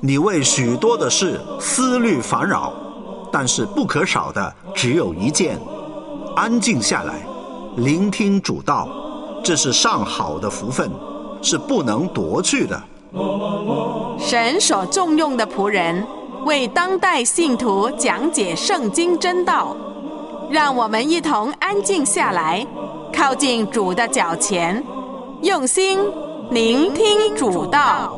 你为许多的事思虑烦扰，但是不可少的只有一件：安静下来，聆听主道，这是上好的福分，是不能夺去的。 神所重用的仆人，为当代信徒讲解圣经真道，让我们一同安静下来，靠近主的脚前，用心聆听主道。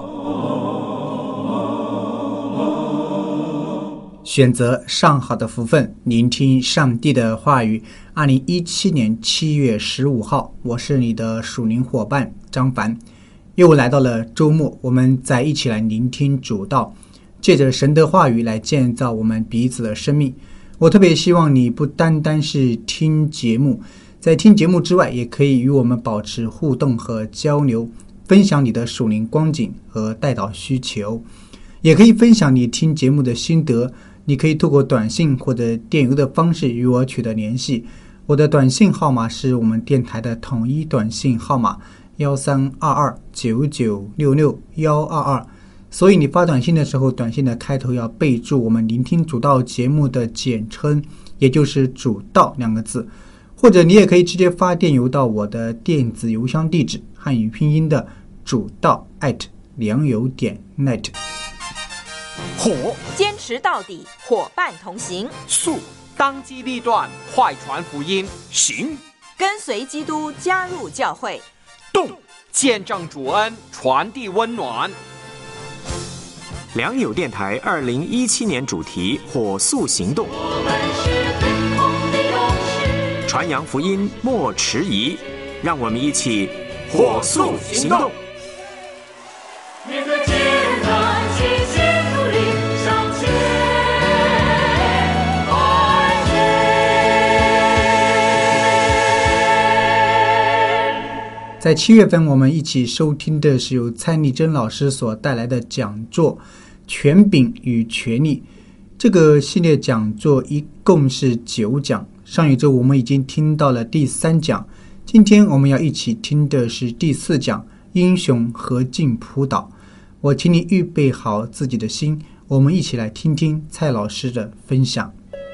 选择上好的福分，聆听上帝的话语。2017年7月15号，我是你的属灵伙伴张凡，又来到了周末，我们再一起来聆听主道，借着神的话语来建造我们彼此的生命。我特别希望你不单单是听节目，在听节目之外，也可以与我们保持互动和交流，分享你的属灵光景和代祷需求，也可以分享你听节目的心得。你可以透过短信或者电邮的方式与我取得联系。我的短信号码是我们电台的统一短信号码132299662122，所以你发短信的时候，短信的开头要备注我们聆听主道节目的简称，也就是主道2个字，或者你也可以直接发电邮到我的电子邮箱地址，汉语拼音的主道@良友.net。 火， 坚持到底，伙伴同行； 速，当机立断，快传福音；行， 跟随基督，加入教会； 动，见证主恩，传递温暖。 良友电台2017年主题：火速行动，传扬福音莫迟疑，让我们一起火速行动。 在7月份，我们一起收听的是由蔡丽珍老师所带来的讲座《权柄与权力》。这个系列讲座一共是9讲，上一周我们已经听到了第3讲，今天我们要一起听的是第4讲，英雄何进扑倒。我请你预备好自己的心，我们一起来听听蔡老师的分享。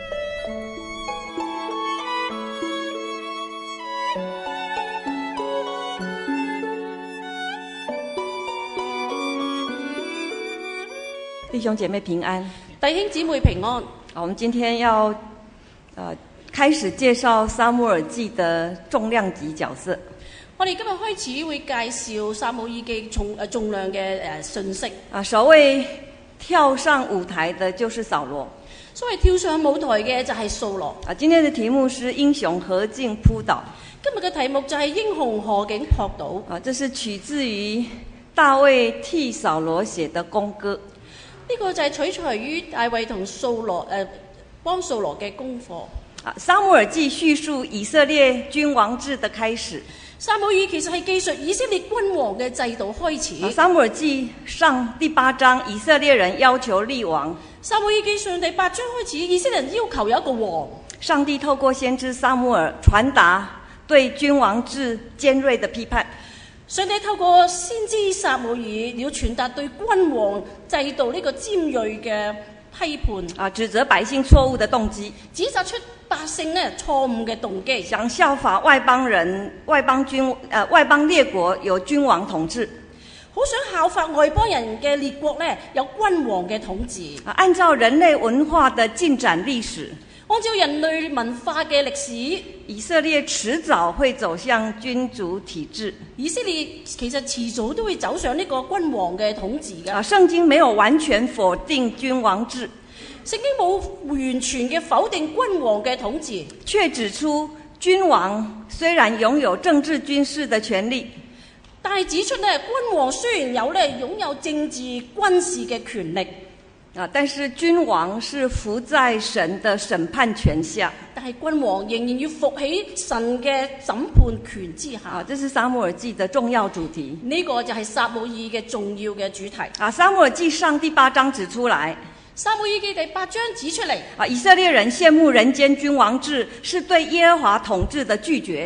弟兄姐妹平安， 弟兄姊妹平安。 我们今天要开始介绍撒母耳記的重量級角色。 我哋今日開始會介紹撒母耳記重量嘅信息。 首位跳上舞台的就是掃羅。 所謂跳上舞台嘅就係掃羅。 今天的題目是英雄何進撲倒。 今日嘅題目就係英雄何進撲倒。 這是取自於大衛替掃羅寫的功歌。 呢個就係取材於大衛同掃羅幫掃羅嘅功課。 撒母耳記敘述以色列君王制的開始。 撒母耳其實係記述以色列君王嘅制度開始。 撒母耳記上第8章，以色列人要求立王。 撒母耳記上第8章開始，以色列人要求有一個王。 上帝透過先知撒母耳傳達對君王制尖銳的批判。 上帝透過先知撒母耳要傳達對君王制度呢個尖銳嘅批判， 指責百姓錯誤的動機， 指責出百姓呢錯誤嘅動機， 想效法外邦人、外邦列國有君王統治， 好想效法外邦人嘅列國呢有君王嘅統治， 按照人類文化的進展歷史。 按照人類文化嘅歷史， 以色列遲早會走向君主體制。 以色列其實遲早都會走上呢個君王嘅統治㗎。 聖經沒有完全否定君王制， 聖經冇完全嘅否定君王嘅統治， 卻指出君王雖然擁有政治軍事的權利， 但係指出呢，君王雖然擁有政治軍事嘅權力。 但是君王是服在神的審判權下， 但係君王仍然要服喺神嘅審判權之下。 這是撒母耳記的重要主題。 呢個就係撒母耳嘅重要嘅主題。 撒母耳記上第8章指出來， 撒母耳記第8章指出嚟， 以色列人羨慕人間君王制，是對耶和華統治的拒絕。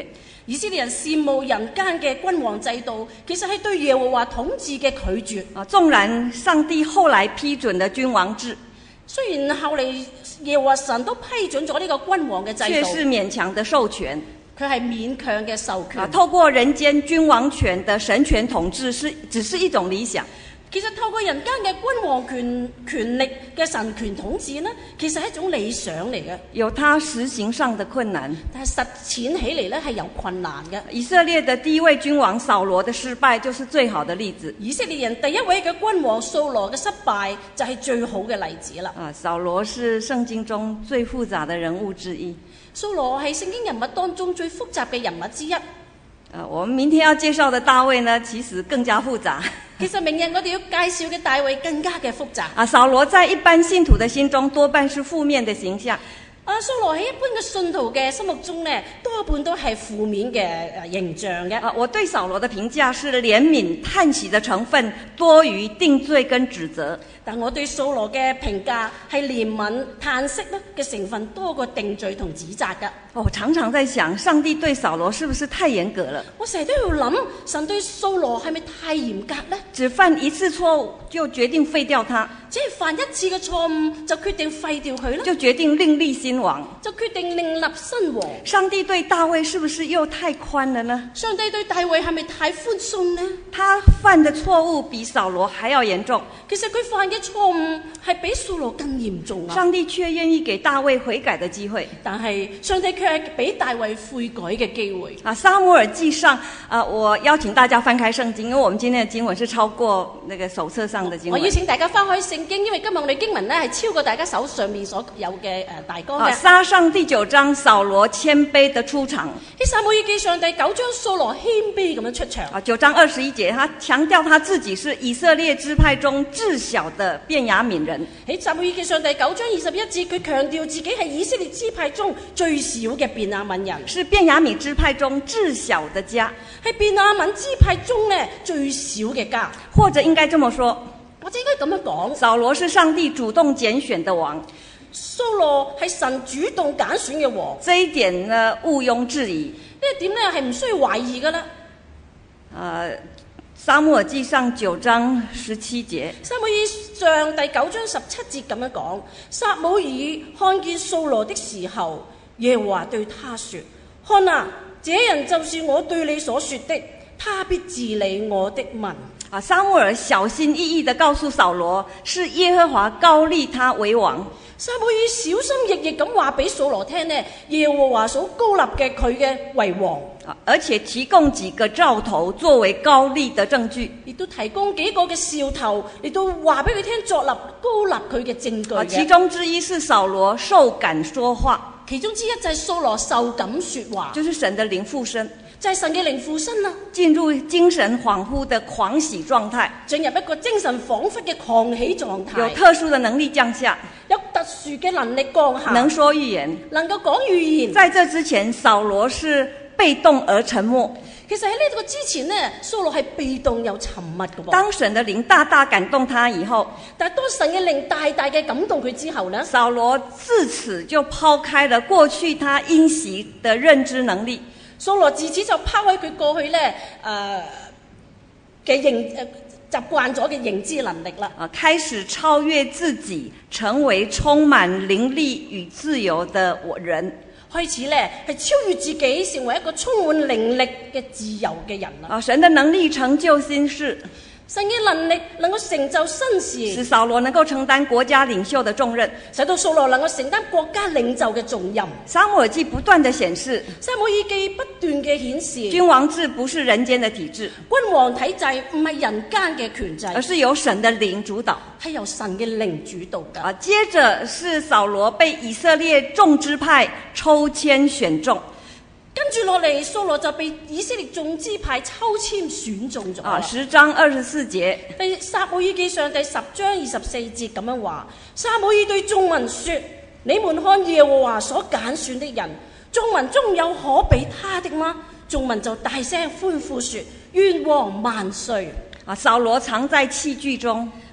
以色列人羨慕人間嘅君王制度，其實係對耶和華統治嘅拒絕。 縱然上帝後來批准了君王制， 雖然後嚟耶和華神都批准咗呢個君王嘅制度， 卻是勉強的授權。 佢係勉強嘅授權。 透過人間君王權的神權統治只是一種理想。 其實透過人間嘅君王權力嘅神權統治呢，其實係一種理想嚟嘅， 有它實行上的困難， 但係實踐起嚟呢係有困難嘅。 以色列的第一位君王掃羅的失敗就是最好的例子。 以色列人第一位嘅君王掃羅嘅失敗就係最好嘅例子啦。 掃羅是聖經中最複雜的人物之一。 掃羅係聖經人物當中最複雜嘅人物之一。 我們明天要介紹的大衛呢，其實更加複雜。 其實明日我哋要介紹嘅大衛更加嘅複雜。 掃羅在一般信徒的心中多半是負面的形象。 掃羅喺一般嘅信徒嘅心目中呢，多半都係負面嘅形象嘅。 我對掃羅的評價是憐憫嘆息的成分多於定罪跟指責。 但我對掃羅嘅評價係憐憫嘆息嘅成分多過定罪同指責㗎。 我常常在想，上帝對掃羅是不是太嚴格了？ 我成日都要諗，神對掃羅係咪太嚴格呢？ 只犯一次錯誤就決定廢掉他， 只係犯一次嘅錯誤就決定廢掉佢啦， 就決定另立新王， 就決定另立新王。 上帝對大衛是不是又太寬了呢？ 上帝對大衛係咪太寬鬆呢？ 他犯的錯誤比掃羅還要嚴重。 其實佢犯嘅錯誤係比掃羅更嚴重啊！ 上帝卻願意給大衛悔改的機會， 但係上帝卻係俾大衛悔改嘅機會。 撒母耳記上，我邀請大家翻開聖經，因為我們今天的經文是超過那個手冊上的經文。 我邀請大家翻開聖經，因為今日我哋經文呢係超過大家手上面所有嘅大綱嘅。 撒上第9章，掃羅謙卑的出場。 喺撒母耳記上第9章，掃羅謙卑咁樣出場。 9章21節，他強調他自己是以色列支派中至小的便雅憫人。 喺撒母耳記上第9章21節，佢強調自己係以色列支派中最小嘅便雅憫人， 是便雅憫支派中至小的家， 係便雅憫支派中呢最小嘅家， 或者應該這麼說， 或者應該咁樣講， 掃羅是上帝主動揀選的王， 掃羅係神主動揀選嘅王， 這一點呢毋庸置疑。 呢一點呢係唔需要懷疑噶啦。 撒母耳記上9章17節， 撒母耳上第9章17節咁樣講，撒母耳看見掃羅的時候，耶和華對他說：看啊，這人就是我對你所說的，他必治理我的民。 撒母耳小心翼翼地告訴掃羅，是耶和華膏立他為王。 撒母耳小心翼翼咁話俾掃羅聽呢，耶和華所膏立嘅佢嘅為王， 而且提供幾個兆頭作為膏立的證據， 亦都提供幾個嘅兆頭嚟到話俾佢聽，作立膏立佢嘅證據嘅。 其中之一是掃羅受感說話， 其中之一就係掃羅受感說話， 就是神的靈附身， 就係神嘅靈附身啦， 進入精神恍惚的狂喜狀態， 進入一個精神恍惚嘅狂喜狀態， 有特殊的能力降下， 有特殊嘅能力降下， 能說預言， 能夠講預言。 在這之前，掃羅是被動而沉默。 其實喺呢個之前呢，掃羅係被動又沉默嘅噃。 當神的靈大大感動他以後， 但係當神嘅靈大大嘅感動佢之後呢， 掃羅自此就拋開了過去他因襲的認知能力。 掃羅自此就拋開佢過去呢嘅習慣咗嘅認知能力啦， 開始超越自己，成為充滿靈力與自由的人。 開始呢係超越自己，成為一個充滿靈力嘅自由嘅人啦。 神的能力成就新事， 神嘅能力能夠成就新事， 使掃羅能夠承擔國家領袖的重任， 使到掃羅能夠承擔國家領袖嘅重任。 撒母耳記不斷地顯示， 撒母耳記不斷嘅顯示， 君王制不是人間的體制， 君王體制唔係人間嘅權制， 而是由神的靈主導， 係由神嘅靈主導嘅。 接着是掃羅被以色列眾支派抽籤選中。 跟住落嚟，掃羅就被以色列眾支派抽籤選中咗。 10章24節， 第撒母耳記上第10章24節咁樣話：撒母耳對眾民說：你們看耶和華所揀選的人，眾民中有可比他的嗎？眾民就大聲歡呼說：願王萬歲！ 掃羅藏在器具中。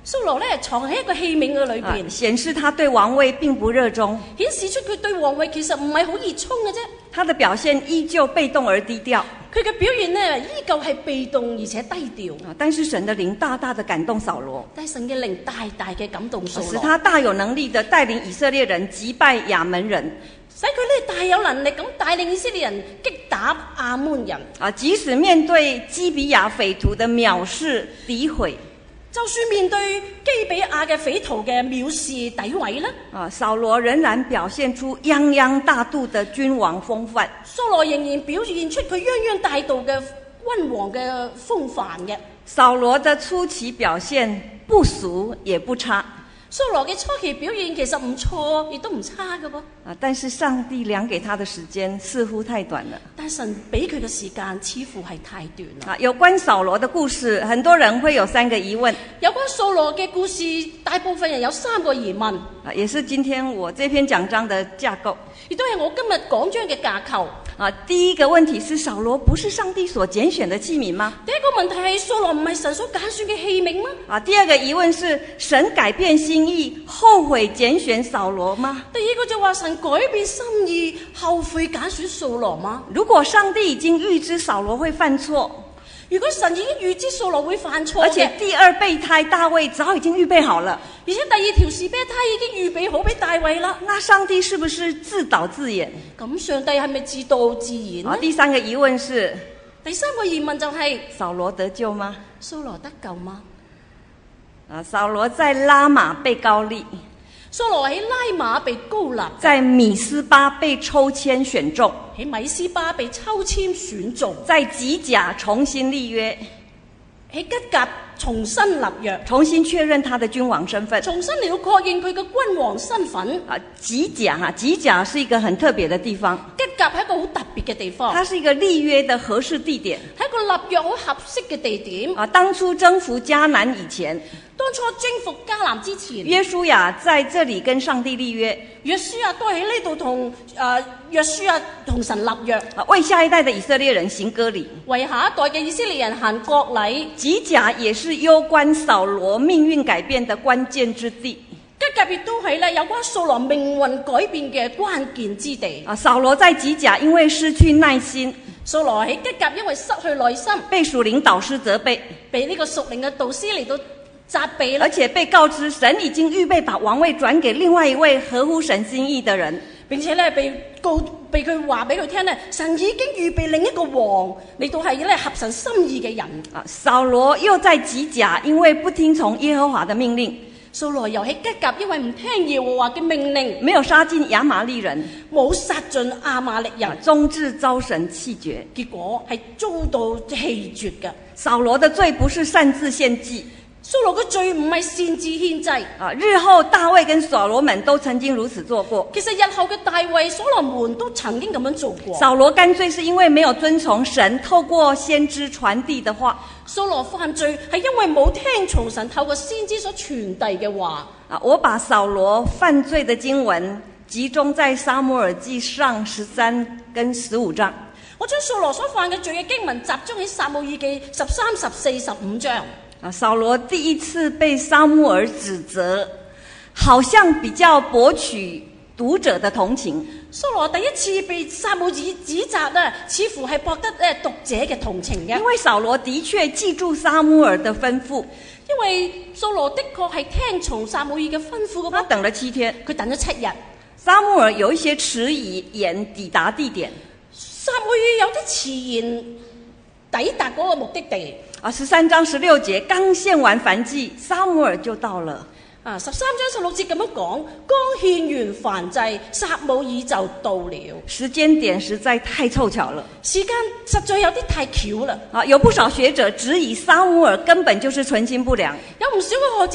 掃羅咧藏喺一個器皿嘅裏邊， 顯示他對王位並不熱衷， 顯示出佢對皇位其實唔係好熱衷嘅啫。 他的表現依舊被動而低調。 佢嘅表現呢，依舊係被動而且低調。 但是神的靈大大的感動掃羅， 但係神嘅靈大大嘅感動掃羅， 使他大有能力的帶領以色列人擊敗亞捫人， 使佢咧大有能力咁帶領以色列人擊打亞捫人。 即使面對基比亞匪徒的藐視詆毀， 就算面對基比亞嘅匪徒嘅藐視詆毀咧， 掃羅仍然表現出泱泱大度的君王風範。 掃羅仍然表現出佢泱泱大度嘅君王嘅風範嘅。 掃羅的初期表現不俗也不差。 掃羅嘅初期表現其實唔錯，亦都唔差嘅噃。 但是上帝量給他的時間似乎太短了。 但神俾佢嘅時間似乎係太短啦。 有關掃羅的故事，很多人會有3個疑問。 有關掃羅嘅故事，大部分人有3個疑問。 也是今天我這篇講章的架構， 亦都係我今日講章嘅架構。 第一個問題是掃羅不是上帝所揀選的器皿嗎？ 第一個問題係掃羅唔係神所揀選嘅器皿嗎？ 第二個疑問是神改變心意，後悔揀選掃羅嗎？ 第二個就話神改變心意，後悔揀選掃羅嗎？ 如果上帝已經預知掃羅會犯錯， 如果神已經預知掃羅會犯錯， 而且第2備胎大衛早已經預備好了， 而且第2條士啤胎已經預備好俾大衛啦， 那上帝是不是自導自演？ 咁上帝係咪自導自演呢？ 第3個疑問是， 第3個疑問就係掃羅得救嗎？ 掃羅得救嗎？ 掃羅在拉瑪被膏立， 掃羅喺拉瑪被膏立， 在米斯巴被抽籤選中， 喺米斯巴被抽籤選中， 在吉甲重新立約， 喺吉甲重新立約， 重新確認他的君王身份， 重新嚟到確認佢嘅君王身份。 吉甲是一個很特別的地方， 吉甲係一個好特別嘅地方， 它是一個立約的合適地點， 係一個立約好合適嘅地點。 當初征服迦南以前， 當初征服迦南之前， 約書亞在這裡跟上帝立約， 約書亞都喺呢度同約書亞同神立約， 為下一代的以色列人行割禮， 為下一代嘅以色列人行割禮。 吉甲也是攸關掃羅命運改變的關鍵之地， 吉甲亦都係咧有關掃羅命運改變嘅關鍵之地。 掃羅在吉甲因為失去耐心， 掃羅喺吉甲因為失去耐心， 被屬靈導師責備， 被呢個屬靈嘅導師嚟到責備， 而且被告知神已經預備把王位轉給另外一位合乎神心意的人， 並且咧被佢話俾佢聽咧，神已經預備另一個王嚟到係咧合神心意嘅人。 掃羅又在吉甲因為不聽從耶和華的命令， 掃羅又喺吉甲因為唔聽耶和華嘅命令， 沒有殺盡亞瑪力人， 冇殺盡亞瑪力人， 終至遭神棄絕， 結果係遭到棄絕嘅。 掃羅的罪不是擅自獻祭， 掃羅嘅罪唔係擅自獻祭。 日後大衛跟所羅門都曾經如此做過。 其實日後嘅大衛、所羅門都曾經咁樣做過。 掃羅乾脆是因為沒有遵從神透過先知傳遞的話。 掃羅犯罪係因為冇聽從神透過先知所傳遞嘅話。 我把掃羅犯罪的經文集中在撒母耳記上13跟15章。 我將掃羅所犯嘅罪嘅經文集中喺撒母耳記13、14、15章。 掃羅第一次被撒母耳指責，好像比較博取讀者的同情。 掃羅第一次被撒母耳指責呢，似乎係博得讀者嘅同情嘅。 因為掃羅的確記住撒母耳的吩咐， 因為掃羅的確係聽從撒母耳嘅吩咐嘅。 他等了7天， 佢等咗7日。 撒母耳有一些遲延抵達地點， 撒母耳有啲遲延抵達嗰個目的地。 13章16節剛獻完燔祭，撒母耳就到了。 13章16節咁樣講，剛獻完燔祭，撒母耳就到了。 時間點實在太湊巧了， 時間實在有啲太巧啦。 有不少學者質疑撒母耳根本就是存心不良， 有唔少嘅學者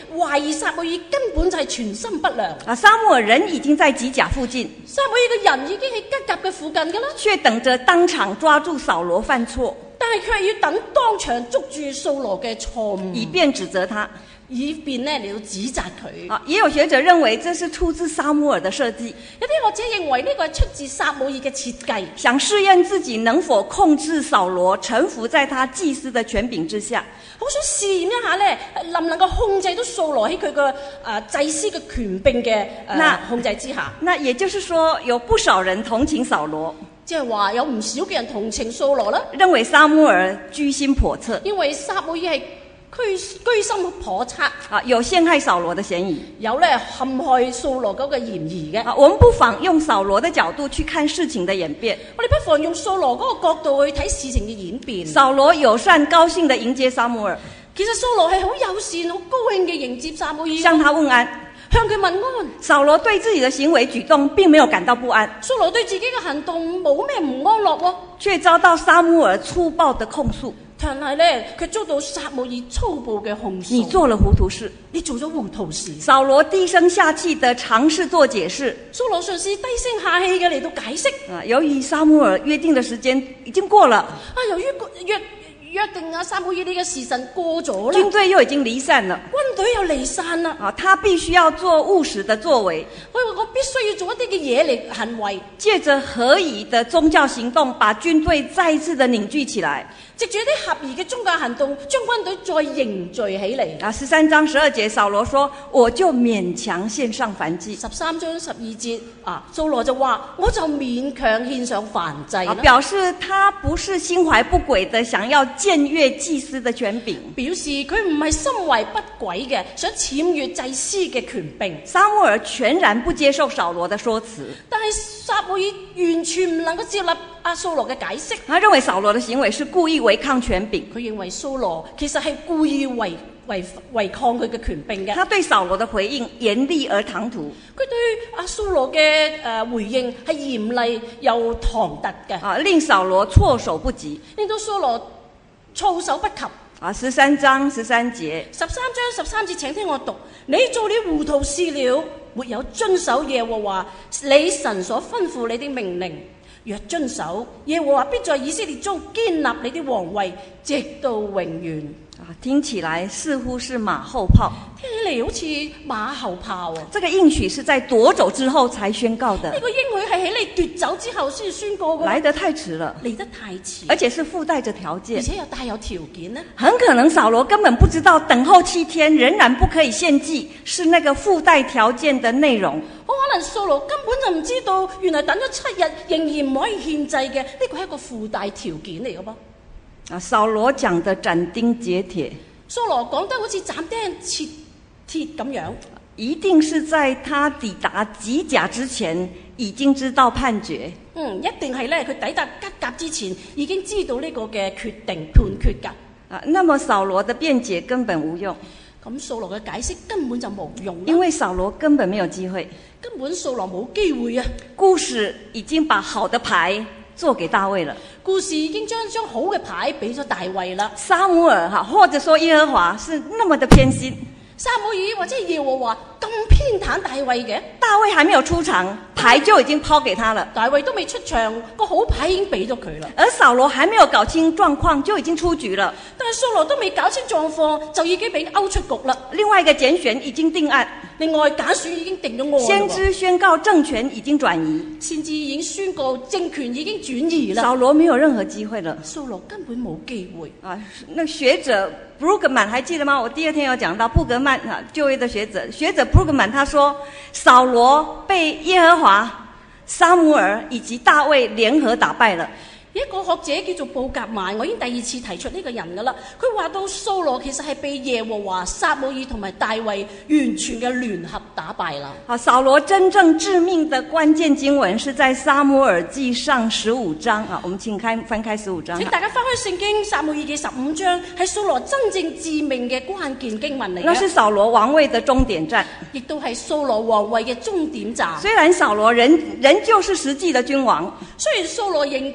懷疑撒母耳根本就係全心不良。 撒母耳人已經在吉甲附近， 撒母耳嘅人已經喺吉甲嘅附近㗎啦， 卻等着當場抓住掃羅犯錯， 但係佢係要等當場捉住掃羅嘅錯誤， 以便指責他。 以便呢嚟到指責佢。 也有學者認為這是出自撒母耳的設計， 有啲學者認為呢個係出自撒母耳嘅設計， 想試驗自己能否控制掃羅臣服在他祭司的權柄之下， 好想試驗一下呢，能唔能夠控制到掃羅喺佢個祭司嘅權柄嘅控制之下。 那也就是說，有不少人同情掃羅， 即係話有唔少嘅人同情掃羅啦， 認為撒母耳居心叵測， 因為撒母耳係居心叵測， 有陷害掃羅的嫌疑， 有咧陷害掃羅嗰個嫌疑嘅。 我們不妨用掃羅的角度去看事情的演變。 我哋不妨用掃羅嗰個角度去睇事情嘅演變。 掃羅友善高興地迎接撒母耳， 其實掃羅係好友善、好高興嘅迎接撒母耳， 向他問安， 向佢問安。 掃羅對自己的行為舉動並沒有感到不安， 掃羅對自己嘅行動冇咩唔安樂喎， 卻遭到撒母耳粗暴的控訴。 但係咧，佢遭到撒母耳粗暴嘅控訴。 你做了糊塗事， 你做咗糊塗事。 掃羅低聲下氣地嘗試做解釋， 掃羅嘗試低聲下氣嘅嚟到解釋。 由於撒母耳約定的時間已經過了， 由於約定撒母耳呢個時辰過咗啦， 軍隊又已經離散了， 軍隊又離散啦， 他必須要做務實的作為， 我必須要做一啲嘅嘢嚟行為， 借着合宜的宗教行動，把軍隊再一次的凝聚起來。 藉住一啲合宜嘅宗教行動，將軍隊再凝聚起嚟。 13章12節，掃羅說：我就勉強獻上燔祭。 13章12節，掃羅就話：我就勉強獻上燔祭啦。 表示他不是心懷不軌的，想要僭越祭司的權柄。 表示佢唔係心懷不軌嘅，想僭越祭司嘅權柄。 撒母耳全然不接受掃羅的說辭， 但係撒母耳完全唔能夠接納掃羅嘅解釋。 他認為掃羅的行為是故意違抗權柄， 佢認為掃羅其實係故意違抗佢嘅權柄嘅。 他對掃羅的回應嚴厲而唐突， 佢對掃羅嘅回應係嚴厲又唐突嘅， 令掃羅措手不及， 令到掃羅措手不及。 13章13節 ，13章13節，請聽我讀：你做了糊塗事了，沒有遵守耶和華你神所吩咐你的命令。若遵守，耶和華必在以色列中堅立你的王位，直到永遠。 聽起來似乎是馬後炮， 聽起嚟好似馬後炮啊！ 這個應許是在奪走之後才宣告的， 呢個應許係喺你奪走之後先宣告嘅， 來得太遲了， 嚟得太遲， 而且是附帶着條件， 而且又帶有條件呢。 很可能掃羅根本不知道等候7天仍然不可以獻祭是那個附帶條件的內容。 好可能掃羅根本就唔知道，原來等咗7日仍然唔可以獻祭嘅，呢個係一個附帶條件嚟嘅噃。 掃羅講得斬釘截鐵， 掃羅講得好似斬釘截鐵咁樣， 一定是在他抵達吉甲之前已經知道判決。 一定係咧，佢抵達吉甲之前已經知道呢個嘅決定判決㗎。 那麼掃羅的辯解根本無用， 咁掃羅嘅解釋根本就冇用， 因為掃羅根本沒有機會， 根本掃羅冇機會啊！ 故事已經把好的牌做給大衛了， 故事已經將好嘅牌俾咗大衛啦。 撒母耳或者說耶和華是那麼的偏心， 撒母耳或者耶和華咁偏袒大衛嘅， 大衛還沒有出場，牌就已經拋給他了。 大衛都未出場，個好牌已經俾咗佢啦。 而掃羅還沒有搞清狀況，就已經出局了。 但係掃羅都未搞清狀況，就已經俾勾出局啦。 另外一個揀選已經定案， 另外揀選已經定咗案。 先知宣告政權已經轉移， 先知已經宣告政權已經轉移啦。 掃羅沒有任何機會了， 掃羅根本冇機會。 那學者布魯格曼還記得嗎？我第二天有講到布格曼就業的學者布魯格曼他說，掃羅被耶和華、撒母耳以及大衛聯合打敗了。 一個學者叫做布格曼，我已經第二次提出呢個人噶啦。佢話到掃羅其實係被耶和華、撒母耳同埋大衛完全嘅聯合打敗啦。 掃羅真正致命的關鍵經文是在撒母耳記上15章我們請翻開15章。 請大家翻開聖經撒母耳記15章，係掃羅真正致命嘅關鍵經文嚟嘅。 那是掃羅王位的終點站， 亦都係掃羅王位嘅終點站。 雖然掃羅仍舊是實際的君王， 雖然掃羅仍舊係實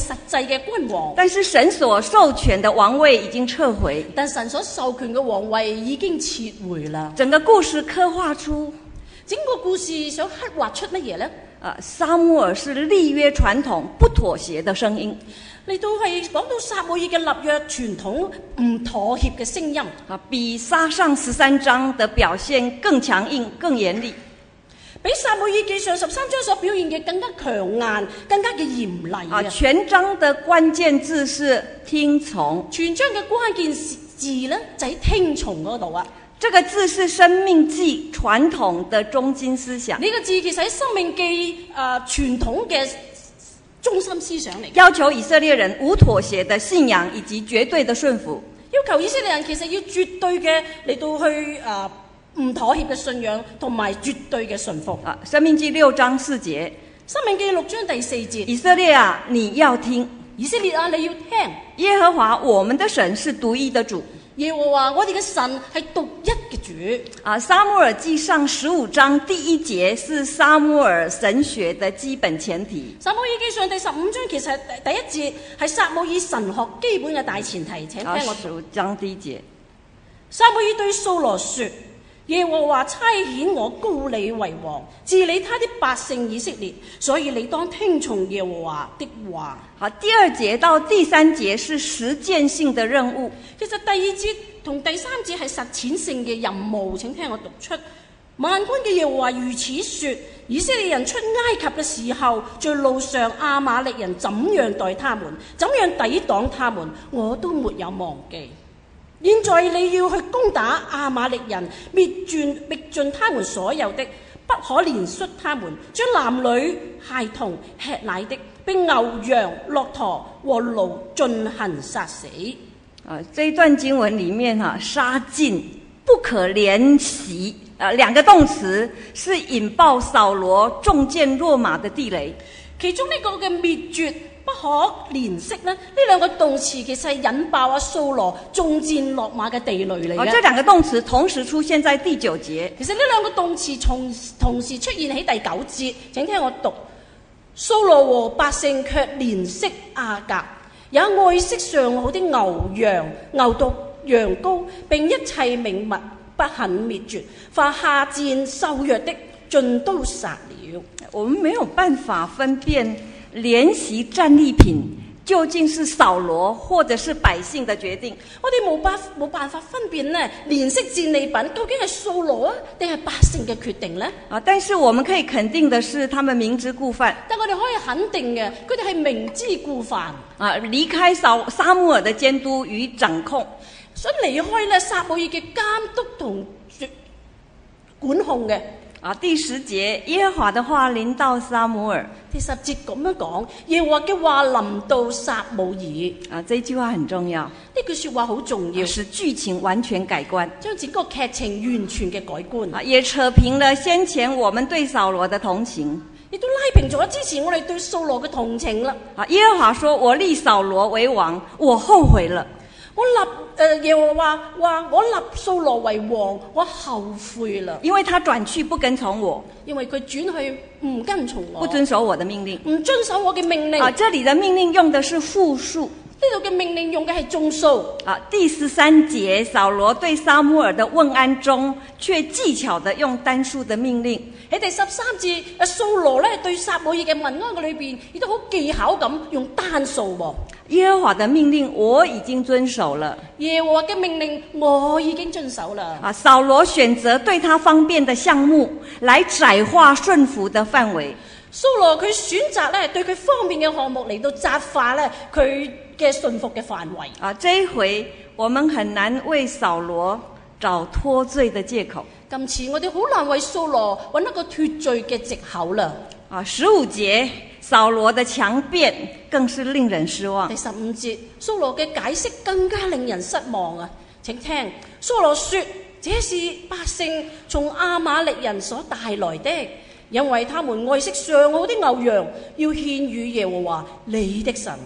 實際嘅君王， 但是神所授權的王位已經撤回。 但神所授權嘅皇位已經撤回啦。 整個故事刻畫出， 整個故事想刻畫出乜嘢呢？ 撒母耳是立約傳統不妥協的聲音。 嚟到係講到撒母耳嘅立約傳統唔妥協嘅聲音， 比撒上13章的表現更強硬、更嚴厲。 比撒母耳記上13章所表現嘅更加強硬、更加嘅嚴厲。 全章的關鍵字是聽從。 全章嘅關鍵字呢，就喺聽從嗰度啊。 這個字是申命記傳統的中心思想。 呢個字其實喺申命記傳統嘅中心思想嚟， 要求以色列人無妥協的信仰以及絕對的順服。 要求以色列人其實要絕對嘅嚟到去唔妥協嘅信仰同埋絕對嘅順服。 申命記6章4節， 申命記6章第4節， 以色列啊，你要聽， 以色列啊，你要聽， 耶和華我們的神是獨一的主。 耶和華我哋嘅神係獨一嘅主。 撒母耳記上15章第1節是撒母耳神學的基本前提。 撒母耳記上第15章其實第一節係撒母耳神學基本嘅大前提，請聽我讀。 15章第1節， 撒母耳對掃羅說：耶和華差遣我膏你為王，治理他的百姓以色列，所以你當聽從耶和華的話。 第2節到第3節是實踐性的任務。 其實第2節同第3節係實踐性嘅任務，請聽我讀出。萬軍嘅耶和華如此說：以色列人出埃及嘅時候，在路上亞瑪力人怎樣待他們，怎樣抵擋他們，我都沒有忘記。現在你要去攻打亞瑪力人，滅盡他們所有的，不可憐恤他們，將男女孩童吃奶的，並牛羊駱駝和驢進行殺死。 這一段經文裡面殺盡、不可憐惜兩個動詞是引爆掃羅中箭落馬的地雷。 其中呢個嘅滅絕、不可憐惜呢兩個動詞其實係引爆掃羅中箭落馬嘅地雷嚟嘅。 這兩個動詞同時出現在第9節。 其實呢兩個動詞同時出現喺第9節，請聽我讀。掃羅和百姓卻憐惜亞甲，也愛惜上好的牛羊、牛犢、羊羔，並一切名物，不肯滅絕。凡下賤瘦弱的，盡都殺了。 我們沒有辦法分辨憐惜戰利品究竟是掃羅或者是百姓的決定。 我哋冇辦法分辨呢憐惜戰利品究竟係掃羅啊定係百姓嘅決定呢？ 但是我們可以肯定的是，他們明知故犯。 但我哋可以肯定嘅，佢哋係明知故犯。 離開撒母耳的監督與掌控， 想離開呢撒母耳嘅監督同管控嘅。 第10節，耶和華的話臨到撒母耳。 第10節咁樣講，耶和華嘅話臨到撒母耳。 這句話很重要。 呢句說話好重要， 使劇情完全改觀， 將整個劇情完全嘅改觀。 也扯平了先前我們對掃羅的同情， 亦都拉平咗之前我哋對掃羅嘅同情啦。 耶和華說：我立掃羅為王，我後悔了。 耶和華話我立掃羅為王，我後悔啦。 因為他轉去不跟從我， 因為佢轉去唔跟從我， 不遵守我的命令， 唔遵守我嘅命令。 這裡的命令用的是複數， 呢度嘅命令用嘅係眾數。 第13節，掃羅對撒母耳的問安中，卻技巧地用單數的命令。 喺第13節，掃羅咧對撒母耳嘅問安嘅裏邊，亦都好技巧咁用單數喎。 耶和華的命令我已經遵守了， 耶和華嘅命令我已經遵守啦。 掃羅選擇對他方便的項目，來窄化順服的範圍。 掃羅佢選擇咧對佢方便嘅項目嚟到窄化咧佢嘅順服嘅範圍。 這一回我們很難為掃羅找脫罪的借口。 今次我哋好難為掃羅揾一個脫罪嘅藉口啦。 15節，掃羅的強辯更是令人失望。 第15節，掃羅嘅解釋更加令人失望啊！請聽，掃羅說：這是百姓從亞瑪力人所帶來的，因為他們愛惜上好的牛羊，要獻與耶和華你的神。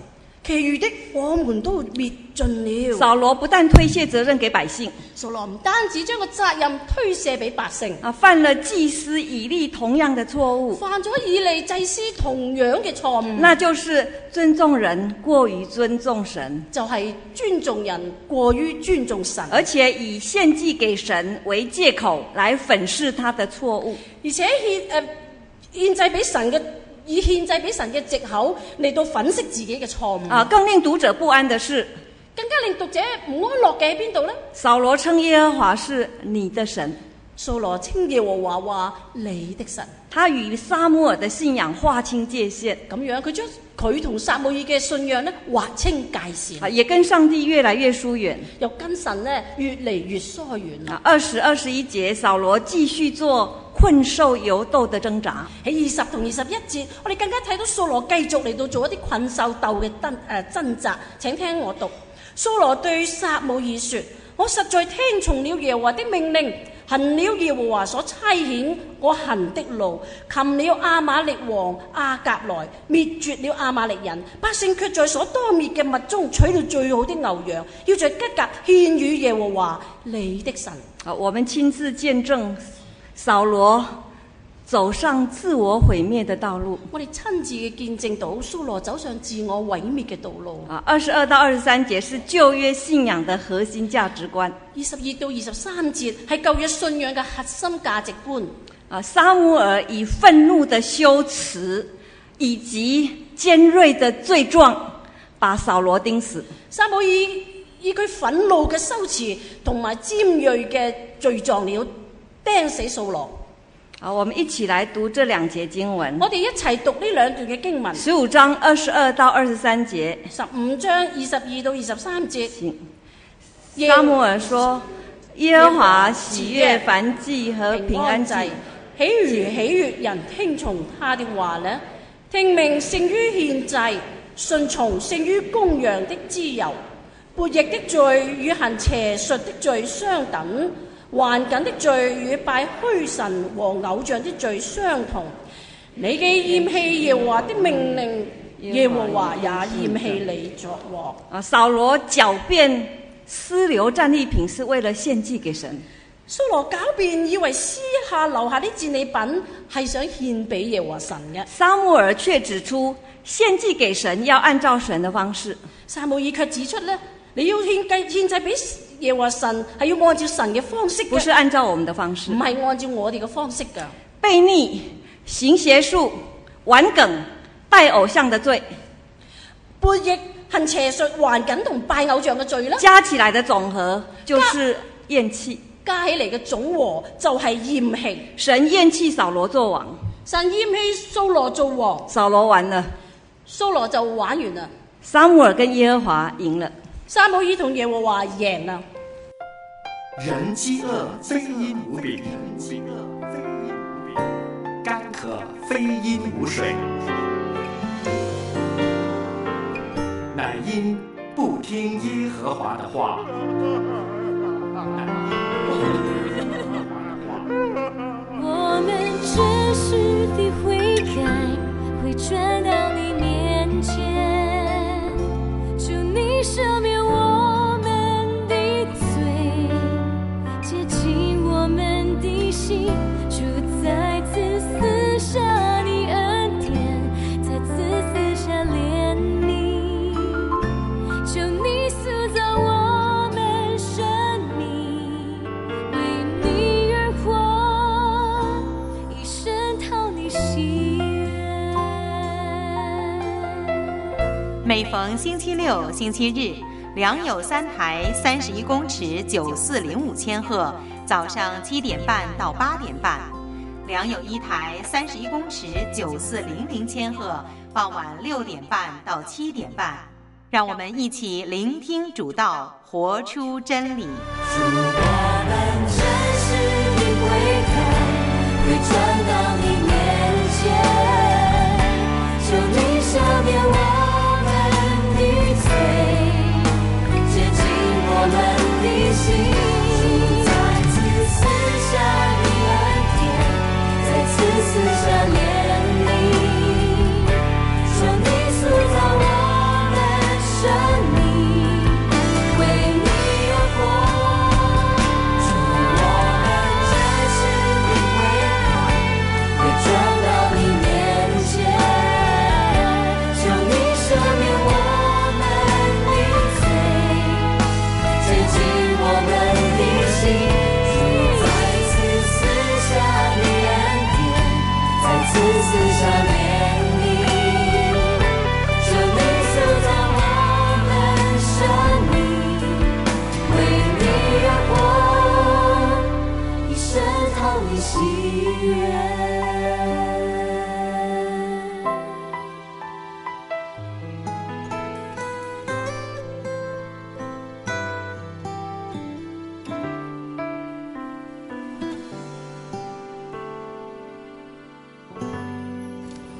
其餘的我們都滅盡了。 掃羅不但推卸責任給百姓， 掃羅唔單止將個責任推卸俾百姓， 犯了祭司以利同樣的錯誤， 犯咗以利祭司同樣嘅錯誤， 那就是尊重人過於尊重神， 就係尊重人過於尊重神， 而且以獻祭給神為借口來粉飾他的錯誤， 而且獻祭俾神嘅。以獻祭俾神嘅藉口嚟到粉飾自己嘅錯誤。 更令讀者不安的是， 更加令讀者唔安樂嘅喺邊度呢？ 掃羅稱耶和華是你的神， 掃羅稱耶和華話你的神， 他與撒母耳的信仰劃清界限， 咁樣佢將佢同撒母耳嘅信仰呢劃清界線， 也跟上帝越來越疏遠， 又跟神呢越嚟越疏遠。 20、21節，掃羅繼續做困獸猶鬥的掙扎。 喺20同21節，我哋更加睇到掃羅繼續嚟到做一啲困獸鬥嘅掙扎。請聽我讀：掃羅對撒母耳說：我實在聽從了耶和華的命令，行了耶和華所差遣我行的路，擒了亞瑪力王亞甲來，滅絕了亞瑪力人。百姓卻在所多滅嘅物中取了最好的牛羊，要在吉甲獻與耶和華你的神。 我們親自見證掃羅走上自我毀滅的道路。 我哋親自嘅見證到掃羅走上自我毀滅嘅道路。 22到23節是舊約信仰的核心價值觀。 22到23節係舊約信仰嘅核心價值觀。 撒母耳以憤怒的修辭以及尖銳的罪狀，把掃羅釘死。 撒母耳以佢憤怒嘅修辭同埋尖銳嘅罪狀了釘死掃羅。 我們一起來讀這兩節經文。 我哋一齊讀呢兩段嘅經文。 15章22到23節。 15章22到23節。 撒母耳說：耶和華喜悅燔祭和平安祭， 豈如喜悅人聽從他的話呢？聽命勝於獻祭，順從勝於公羊的脂油。悖逆的罪與行邪術的罪相等，頑梗的罪與拜虛神和偶像的罪相同。你既厭棄耶和華的命令，耶和華也厭棄你作王。 掃羅狡辯私留戰利品是為了獻祭給神。 掃羅狡辯以為私下留下啲戰利品係想獻俾耶和華神嘅。 撒母耳卻指出獻祭給神要按照神的方式。 撒母耳卻指出呢，你要獻祭俾耶和華神係要按照神嘅方式嘅， 不是按照我們的方式， 唔係按照我哋嘅方式㗎。 悖逆、行邪術、頑梗、拜偶像的罪， 悖逆、行邪術、頑梗同拜偶像嘅罪啦， 加起來的總和就是厭棄。 加起嚟嘅總和就係厭棄。 神厭棄掃羅做王， 神厭棄掃羅做王， 掃羅完了， 掃羅就玩完啦。 撒母耳跟耶和華贏了， 撒母耳同耶和華贏啦。 人飢餓非因無餅，乾渴非因無水，乃因不聽耶和華的話。 我們真實的悔改，會轉到你面前，求你赦免我們的罪，潔淨我們的心，主再次賜下你恩典，再次賜下憐憫，求你塑造我們生命，為你而活，一生討你喜悅。 每逢星期六、星期日，良友3台31公尺9405千赫，早上7點半到8點半；良友1台31公尺9400千赫，傍晚6點半到7點半。讓我們一起聆聽主道，活出真理。 主，我們真實的悔改，會轉到你面前，求你赦免我們的罪，潔淨我們的心，再次賜下你恩典，再次賜下憐憫，求你塑造我們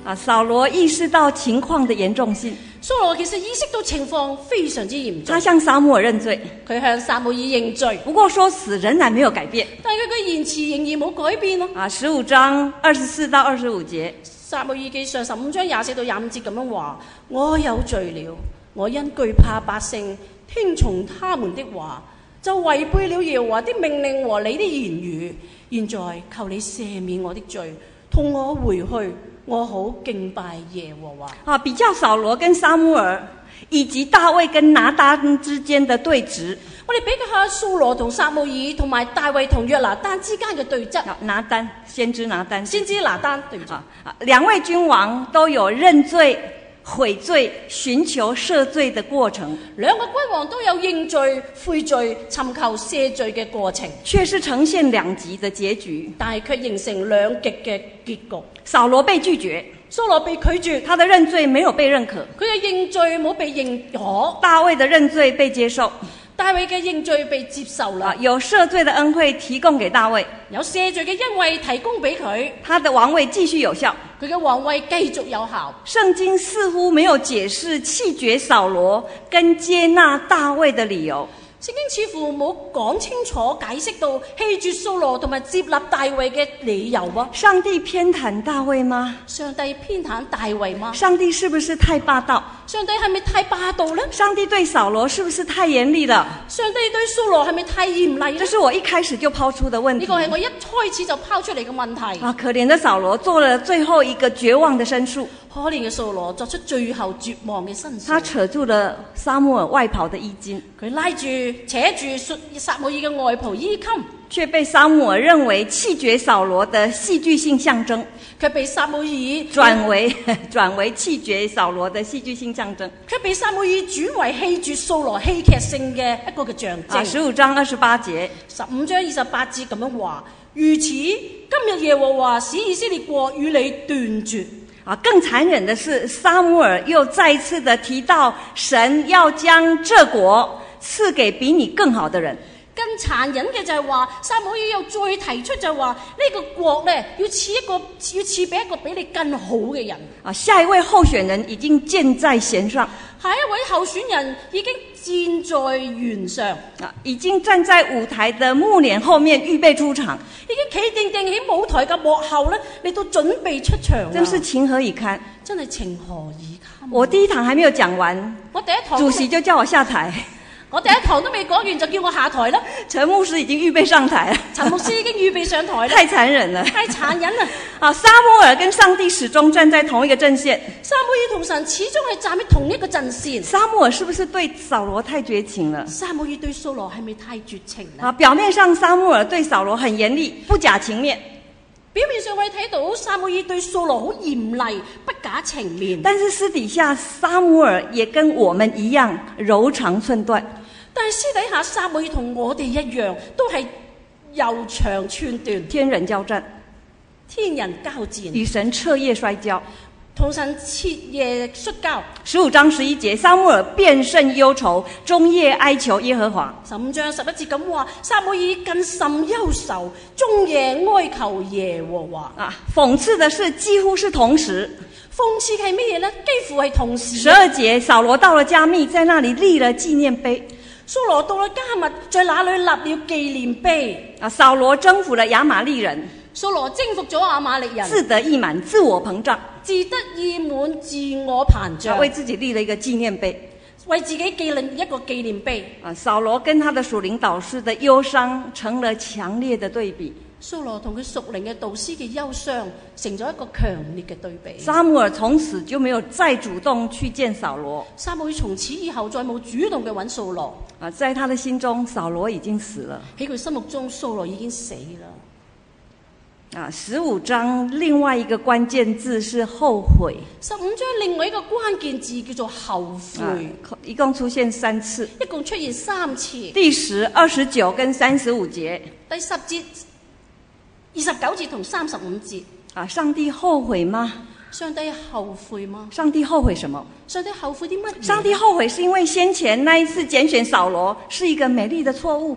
扫罗意识到情况的严重性， 掃羅其實意識到情況非常之嚴重， 他向撒母耳認罪， 佢向撒母耳認罪， 不過說辭仍然沒有改變。 但係佢嘅言辭仍然冇改變咯。 15章24到25節， 撒母耳記上15章24到25節咁樣話：我有罪了，我因懼怕百姓，聽從他們的話，就違背了耶和華的命令和你的言語。現在求你赦免我的罪，同我回去，我好敬拜耶和華。 比較掃羅跟撒母耳以及大衛跟拿單之間的對峙。 我哋比較下掃羅同撒母耳同埋大衛同約拿單之間嘅對質。 拿單，先知拿單， 對唔住。 兩位君王都有認罪、悔罪、尋求赦罪的過程。 兩個君王都有認罪、悔罪、尋求赦罪嘅過程， 卻是呈現兩極的結局， 但係卻形成兩極嘅結局。 掃羅被拒絕， 掃羅被拒絕， 他的認罪沒有被認可； 佢嘅認罪冇被認可。 大衛的認罪被接受， 大衛嘅認罪被接受啦。 有赦罪的恩惠提供給大衛， 有赦罪嘅恩惠提供俾佢， 他的王位繼續有效， 佢嘅王位繼續有效。 聖經似乎沒有解釋棄絕掃羅跟接納大衛的理由。 聖經似乎冇講清楚解釋到棄絕掃羅同埋接納大衛嘅理由喎。 上帝偏袒大衛嗎？ 上帝偏袒大衛嗎？ 上帝是不是太霸道？ 上帝係咪太霸道呢？ 上帝對掃羅是不是太嚴厲了？ 上帝對掃羅係咪太嚴厲呢？ 這是我一開始就拋出的問題。 呢個係我一開始就拋出嚟嘅問題。 可憐的掃羅做了最後一個絕望的申訴。 可憐嘅掃羅作出最後絕望嘅申訴。 他扯住了撒母耳外袍的衣襟， 佢拉住扯住撒母耳嘅外袍衣襟， 卻被撒母耳認為棄絕掃羅的戲劇性象徵， 卻被撒母耳轉為棄絕掃羅的戲劇性象徵， 卻被撒母耳轉為棄絕掃羅戲劇性嘅一個嘅象徵。 15章28節 ，15章28節咁樣話：如此，今日耶和華使以色列國與你斷絕。 更殘忍的是，撒母耳又再一次的提到神要將這國賜給比你更好的人。 更殘忍嘅就係話，撒母耳又再提出就係話呢個國咧要賜俾一個比你更好嘅人。 下一位候選人已經箭在弦上， 下一位候選人已經箭在弦上， 已經站在舞台的幕簾後面預備出場， 已經企定定喺舞台嘅幕後咧嚟到準備出場。 真是情何以堪！ 真係情何以堪！ 我第一堂還沒有講完， 我第一堂主席就叫我下台。 我第一堂都未講完就叫我下台啦。 陳牧師已經預備上台了， 陳牧師已經預備上台了。 太殘忍了， 太殘忍了。 撒母耳跟上帝始終站在同一個陣線， 撒母耳同神始終係站喺同一個陣線。 撒母耳是不是對掃羅太絕情了？ 撒母耳對掃羅係咪太絕情了？ 表面上撒母耳對掃羅很嚴厲，不假情面。 表面上我哋睇到撒母耳對掃羅好嚴厲，不假情面。 但是私底下撒母耳也跟我們一樣柔腸寸斷。 但係私底下撒母耳同我哋一樣，都係柔腸寸斷， 天人交戰， 天人交戰， 與神徹夜摔跤， 同神徹夜摔跤。 15章11節，撒母耳遍甚憂愁，終夜哀求耶和華。 15章11節咁話，撒母耳更甚憂愁，終夜哀求耶和華。 諷刺的是，幾乎是同時。 諷刺係乜嘢呢？幾乎係同時。 12節，掃羅到了迦密，在那裡立了紀念碑。 掃羅到了迦密，在那裡立了紀念碑。 掃羅征服了亞瑪力人。 掃羅征服咗亞瑪力人， 自得意滿，自我膨脹， 自得意滿，自我膨脹， 為自己立了一個紀念碑， 為自己建立一個紀念碑。 掃羅跟他的屬靈導師的憂傷成了強烈的對比。 掃羅同佢屬靈嘅導師嘅憂傷成咗一個強烈嘅對比。 撒母耳從此就沒有再主動去見掃羅。 撒母耳從此以後再冇主動嘅揾掃羅。 在他的心中，掃羅已經死了。 喺佢心目中，掃羅已經死啦。 15章另外一個關鍵字是後悔。 15章另外一個關鍵字叫做後悔， 一共出現3次。 一共出現3次。 第10、29跟35節。 第10節、29節同35節。 上帝後悔嗎？ 上帝後悔嗎？ 上帝後悔什麼？ 上帝後悔啲乜嘢？ 上帝後悔是因為先前那一次揀選掃羅是一個美麗的錯誤。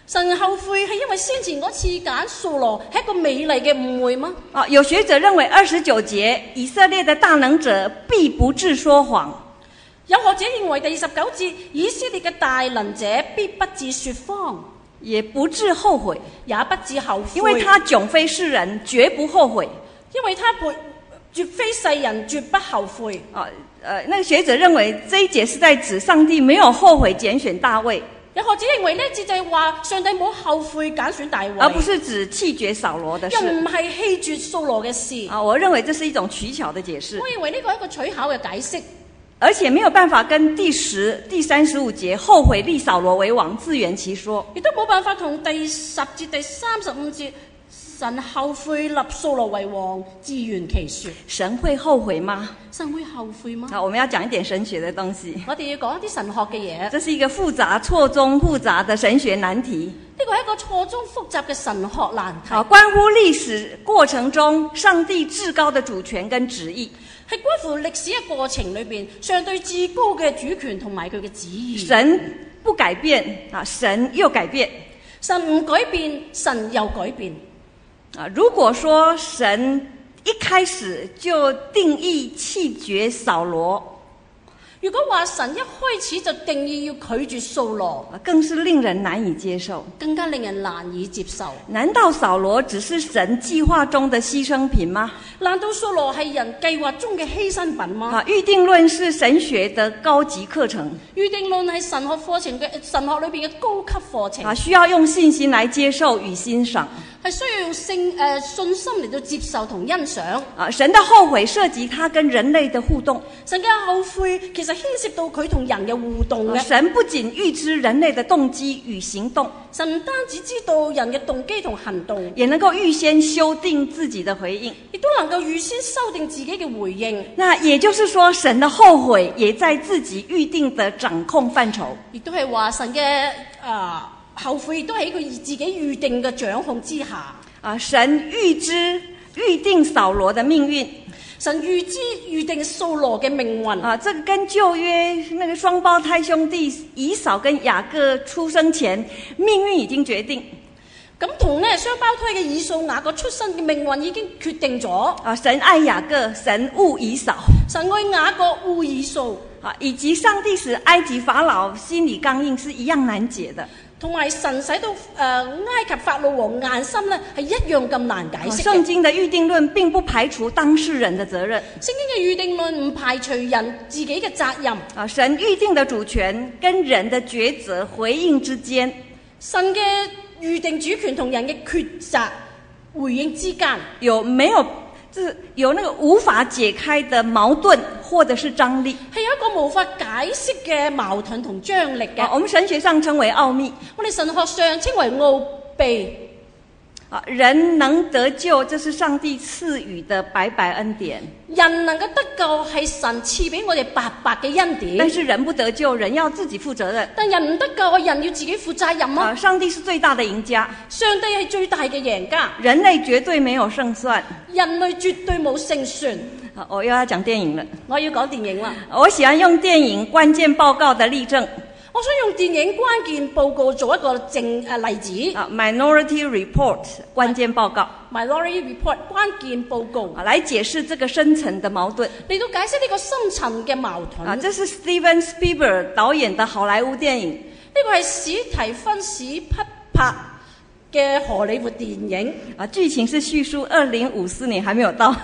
神後悔係因為先前嗰次揀掃羅係一個美麗嘅誤會嗎？ 有學者認為29節以色列的大能者必不致說謊。 有學者認為第29節以色列嘅大能者必不致說謊， 也不致後悔， 也不致後悔， 因為他迥非世人，絕不後悔。 因為他絕非世人，絕不後悔。 那個學者認為這一節是在指上帝沒有後悔揀選大衛。 有學者認為呢節就係話上帝冇後悔揀選大衛， 而不是指棄絕掃羅的事， 又唔係棄絕掃羅嘅事。 我認為這是一種取巧的解釋。 我認為呢個係一個取巧嘅解釋， 而且沒有辦法跟第10、第35節後悔立掃羅為王自圓其說， 亦都冇辦法同第10節、第35節神後悔立掃羅為王自圓其說。 神會後悔嗎？ 神會後悔嗎？ 我們要講一點神學的東西。 我哋要講一啲神學嘅嘢。 這是一個複雜、錯綜複雜的神學難題。 呢個係一個錯綜複雜嘅神學難題。 關乎歷史過程中上帝至高的主權跟旨意， 係關乎歷史嘅過程裏邊上帝至高嘅主權同埋佢嘅旨意。 神不改變神又改變， 神唔改變，神又改變。 如果說神一開始就定義棄絕掃羅， 如果話神一開始就定義要拒絕掃羅， 更是令人難以接受， 更加令人難以接受。 難道掃羅只是神計劃中的犧牲品嗎？ 難道掃羅係人計劃中嘅犧牲品嗎？ 預定論是神學的高級課程， 預定論係神學課程嘅神學裏邊嘅高級課程， 需要用信心來接受與欣賞， 係需要用信心嚟到接受同欣賞。 神的後悔涉及他跟人類的互動， 神嘅後悔其實牽涉到佢同人嘅互動嘅。 神不僅預知人類的動機與行動， 神唔單止知道人嘅動機同行動， 也能夠預先修訂自己的回應， 亦都能夠預先修訂自己嘅回應。 那也就是說，神的後悔也在自己預定的掌控範疇， 亦都係話神嘅後悔亦都喺佢自己預定嘅掌控之下。 神預定掃羅的命運， 神預定掃羅嘅命運。 這個跟舊約那個雙胞胎兄弟以掃跟雅各出生前命運已經決定。 咁同呢雙胞胎嘅以掃雅各出生嘅命運已經決定咗。 神愛雅各，神惡以掃。 神愛雅各，惡以掃。 以及上帝使埃及法老心理剛硬是一樣難解的。 同埋神使到埃及法老王硬心咧，係一樣咁難解釋嘅。 聖經的預定論並不排除當事人的責任。 聖經嘅預定論唔排除人自己嘅責任。 神預定的主權跟人的抉擇回應之間， 神嘅預定主權同人嘅抉擇回應之間， 有沒有有那個無法解開的矛盾或者是張力？ 係有一個無法解釋嘅矛盾同張力嘅。 我們神學上稱為奧秘， 我哋神學上稱為奧秘。 人能得救，這是上帝賜予的白白恩典。 人能夠得救係神賜俾我哋白白嘅恩典。 但是人不得救，人要自己負責任。 但人唔得救，人要自己負責任啊！ 上帝是最大的贏家， 上帝係最大嘅贏家， 人類絕對沒有勝算， 人類絕對冇勝算。 我又要講電影了， 我要講電影啦。 我喜歡用電影關鍵報告的例證。 我想用電影關鍵報告做一個例子。 Minority Report 關鍵報告 ，Minority Report 關鍵報告， 來解釋這個深層的矛盾， 嚟到解釋呢個深層嘅矛盾。 這是 Steven Spielberg 導演的好萊塢電影。 呢個係史提芬史匹柏嘅荷里活電影。 劇情是敘述2054年還沒有到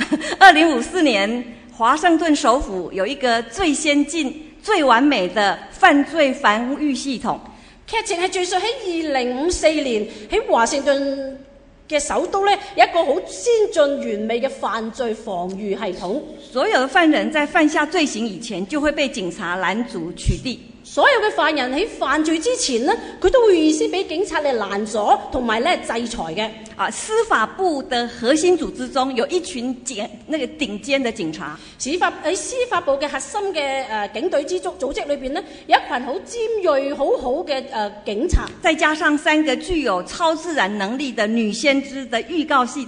，2054年華盛頓首府有一個最先進、最完美的犯罪防禦系統。 劇情係敘述喺2054年喺華盛頓嘅首都咧，有一個好先進完美嘅犯罪防禦系統。 所有的犯人在犯下罪行以前，就會被警察攔阻取締。 所有嘅犯人喺犯罪之前呢，佢都會預先俾警察嚟攔阻同埋咧制裁嘅。 司法部的核心組織中有一群頂尖的警察。 喺司法部嘅核心嘅警隊之中組織裏邊呢，有一群好尖銳好好嘅警察， 再加上3個具有超自然能力的女先知的預告系統。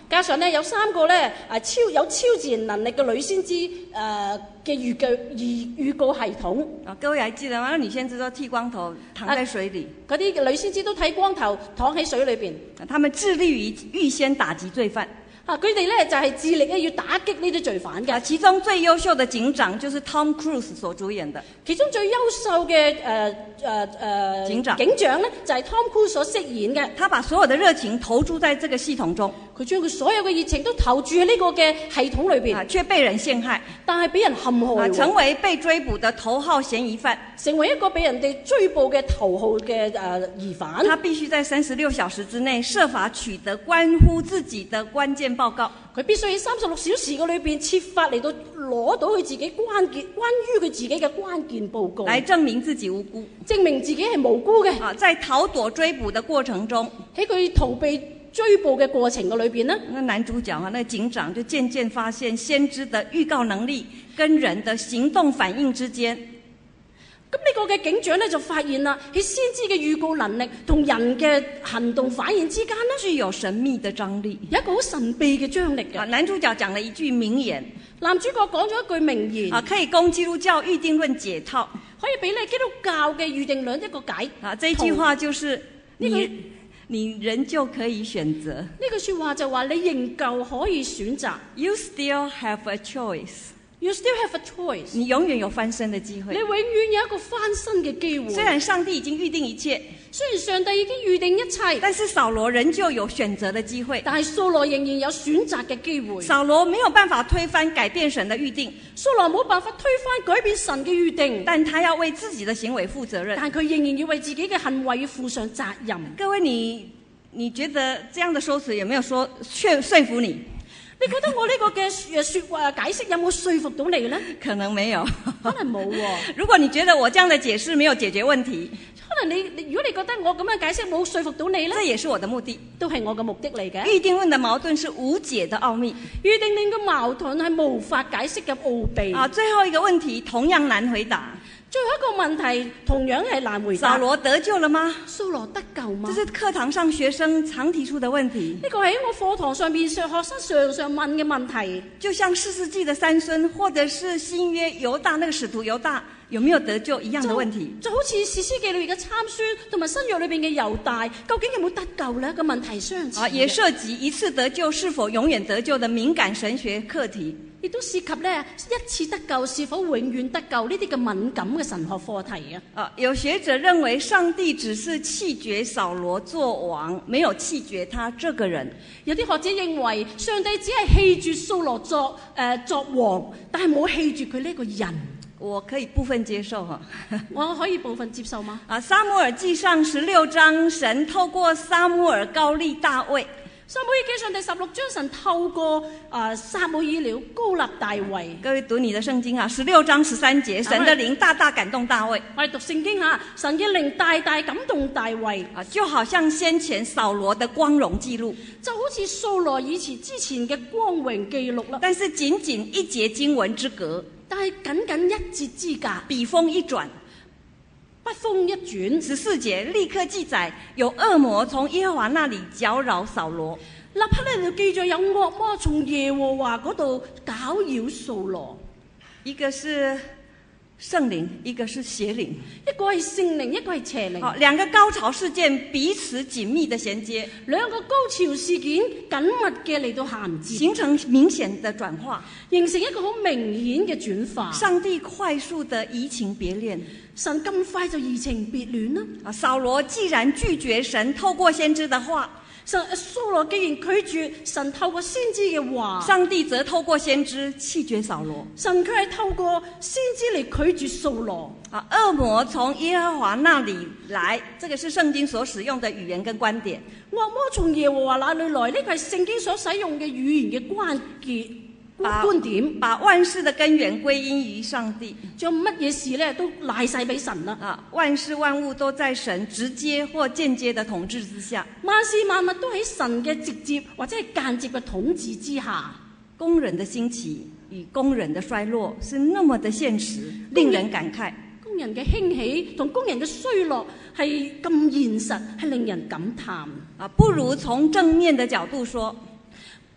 加上咧有3個咧有超自然能力嘅女先知嘅預告系統。 各位還記得嗎？那女先知都剃光頭，躺在水裡。 嗰啲女先知都剃光頭，躺喺水裏邊。 他們致力於預先打擊罪犯。 佢哋咧就係致力咧要打擊呢啲罪犯嘅。 其中最優秀的警長就是 Tom Cruise 所主演的。 其中最優秀嘅警長咧就係 Tom Cruise 所飾演嘅。 他把所有的熱情投注在這個系統中， 佢將佢所有嘅熱情都投注喺呢個嘅系統裏邊， 卻被人陷害， 但係俾人陷害， 成為被追捕的頭號嫌疑犯， 成為一個俾人哋追捕嘅頭號嘅疑犯。 他必須在36小時之內設法取得關乎自己的關鍵報告。 佢必須喺36小時嘅裏邊設法嚟到攞到佢自己關於佢自己嘅關鍵報告， 來證明自己無辜， 證明自己係無辜嘅。 在逃躲追捕的過程中， 喺佢逃避追捕嘅過程嘅裏邊呢， 那男主角那警長就漸漸發現先知的預告能力跟人的行動反應之間。 咁呢個嘅警長咧就發現啦，喺先知嘅預告能力同人嘅行動反應之間呢， 具有神秘的張力， 有一個好神秘嘅張力嘅。 男主角講了一句名言， 男主角講咗一句名言， 可以供基督教預定論解套， 可以俾你基督教嘅預定論一個解。 這句話就是你仍舊可以選擇。 呢句說話就話你仍舊可以選擇。 You still have a choice. You still have a choice. 你永遠有翻身的機會。 你永遠有一個翻身嘅機會。 雖然上帝已經預定一切， 雖然上帝已經預定一切， 但是掃羅仍舊有選擇的機會。 但係掃羅仍然有選擇嘅機會。 掃羅沒有辦法推翻改變神的預定， 掃羅冇辦法推翻改變神嘅預定， 但他要為自己的行為負責任。 但佢仍然要為自己嘅行為要負上責任。 各位，你覺得這樣的說辭有沒有說服你？ 你覺得我呢個嘅說話解釋有冇說服到你呢？ 可能沒有， 可能冇喎。 如果你覺得我這樣的解釋沒有解決問題， 可能如果你覺得我咁樣解釋冇說服到你呢， 這也是我的目的， 都係我嘅目的嚟嘅。 預定論的矛盾是無解的奧秘， 預定論嘅矛盾係無法解釋嘅奧秘。 最後一個問題同樣難回答。 最後一個問題同樣係難回答。 掃羅得救了嗎？ 掃羅得救嗎？ 這是課堂上學生常提出的問題。 呢個係我課堂上面學生常問嘅問題。 就像士師記的三孫，或者是新約猶大那個使徒猶大有沒有得救一樣的問題。 就好似士師記裏面嘅參孫同埋新約裏邊嘅猶大，究竟有冇得救呢？個問題相似。 也涉及一次得救是否永遠得救的敏感神學課題。 亦都涉及咧一次得救是否永遠得救呢啲嘅敏感嘅神學課題啊！ 有學者認為上帝只是棄絕掃羅做王，沒有棄絕他這個人。 有啲學者認為上帝只係棄絕掃羅作王，但係冇棄絕佢呢個人。 我可以部分接受哈， 我可以部分接受嗎？ 撒母耳記上16章，神透過撒母耳膏立大衛。 撒母耳記上第16章，神透過撒母耳了膏立大衛。 各位讀你的聖經啊，16章13節，神的靈大大感動大衛。 我哋讀聖經吓，神嘅靈大大感動大衛， 就好像先前掃羅的光榮記錄， 就好似掃羅之前嘅光榮記錄啦。 但是僅僅一節經文之隔， 但係僅僅一節之隔， 筆鋒一轉。 筆鋒一轉 ，14節立刻記載有惡魔從耶和華那裡攪擾掃羅， 立刻咧就記載有惡魔從耶和華嗰度攪擾掃羅。 一個是聖靈，一個是邪靈， 一個係聖靈，一個係邪靈。 兩個高潮事件彼此緊密的銜接， 兩個高潮事件緊密嘅嚟到銜接， 形成明顯的轉化， 形成一個好明顯嘅轉化。 上帝快速的移情別戀， 神咁快就移情別戀啦。 掃羅既然拒絕神透過先知的話， 掃羅既然拒絕神透過先知嘅話， 上帝則透過先知棄絕掃羅。 神卻係透過先知嚟拒絕掃羅。 惡魔從耶和華那裡來，這個是聖經所使用的語言跟觀點。 惡魔從耶和華那裡來，呢個係聖經所使用嘅語言嘅觀點， 把萬事的根源歸因於上帝， 將乜嘢事咧都賴晒俾神啦。 萬事萬物都在神直接或間接的統治之下， 萬事萬物都喺神嘅直接或者係間接嘅統治之下。 工人的興起與工人的衰落是那麼的現實，令人感慨。 工人嘅興起同工人嘅衰落係咁現實，係令人感嘆。 不如從正面的角度說，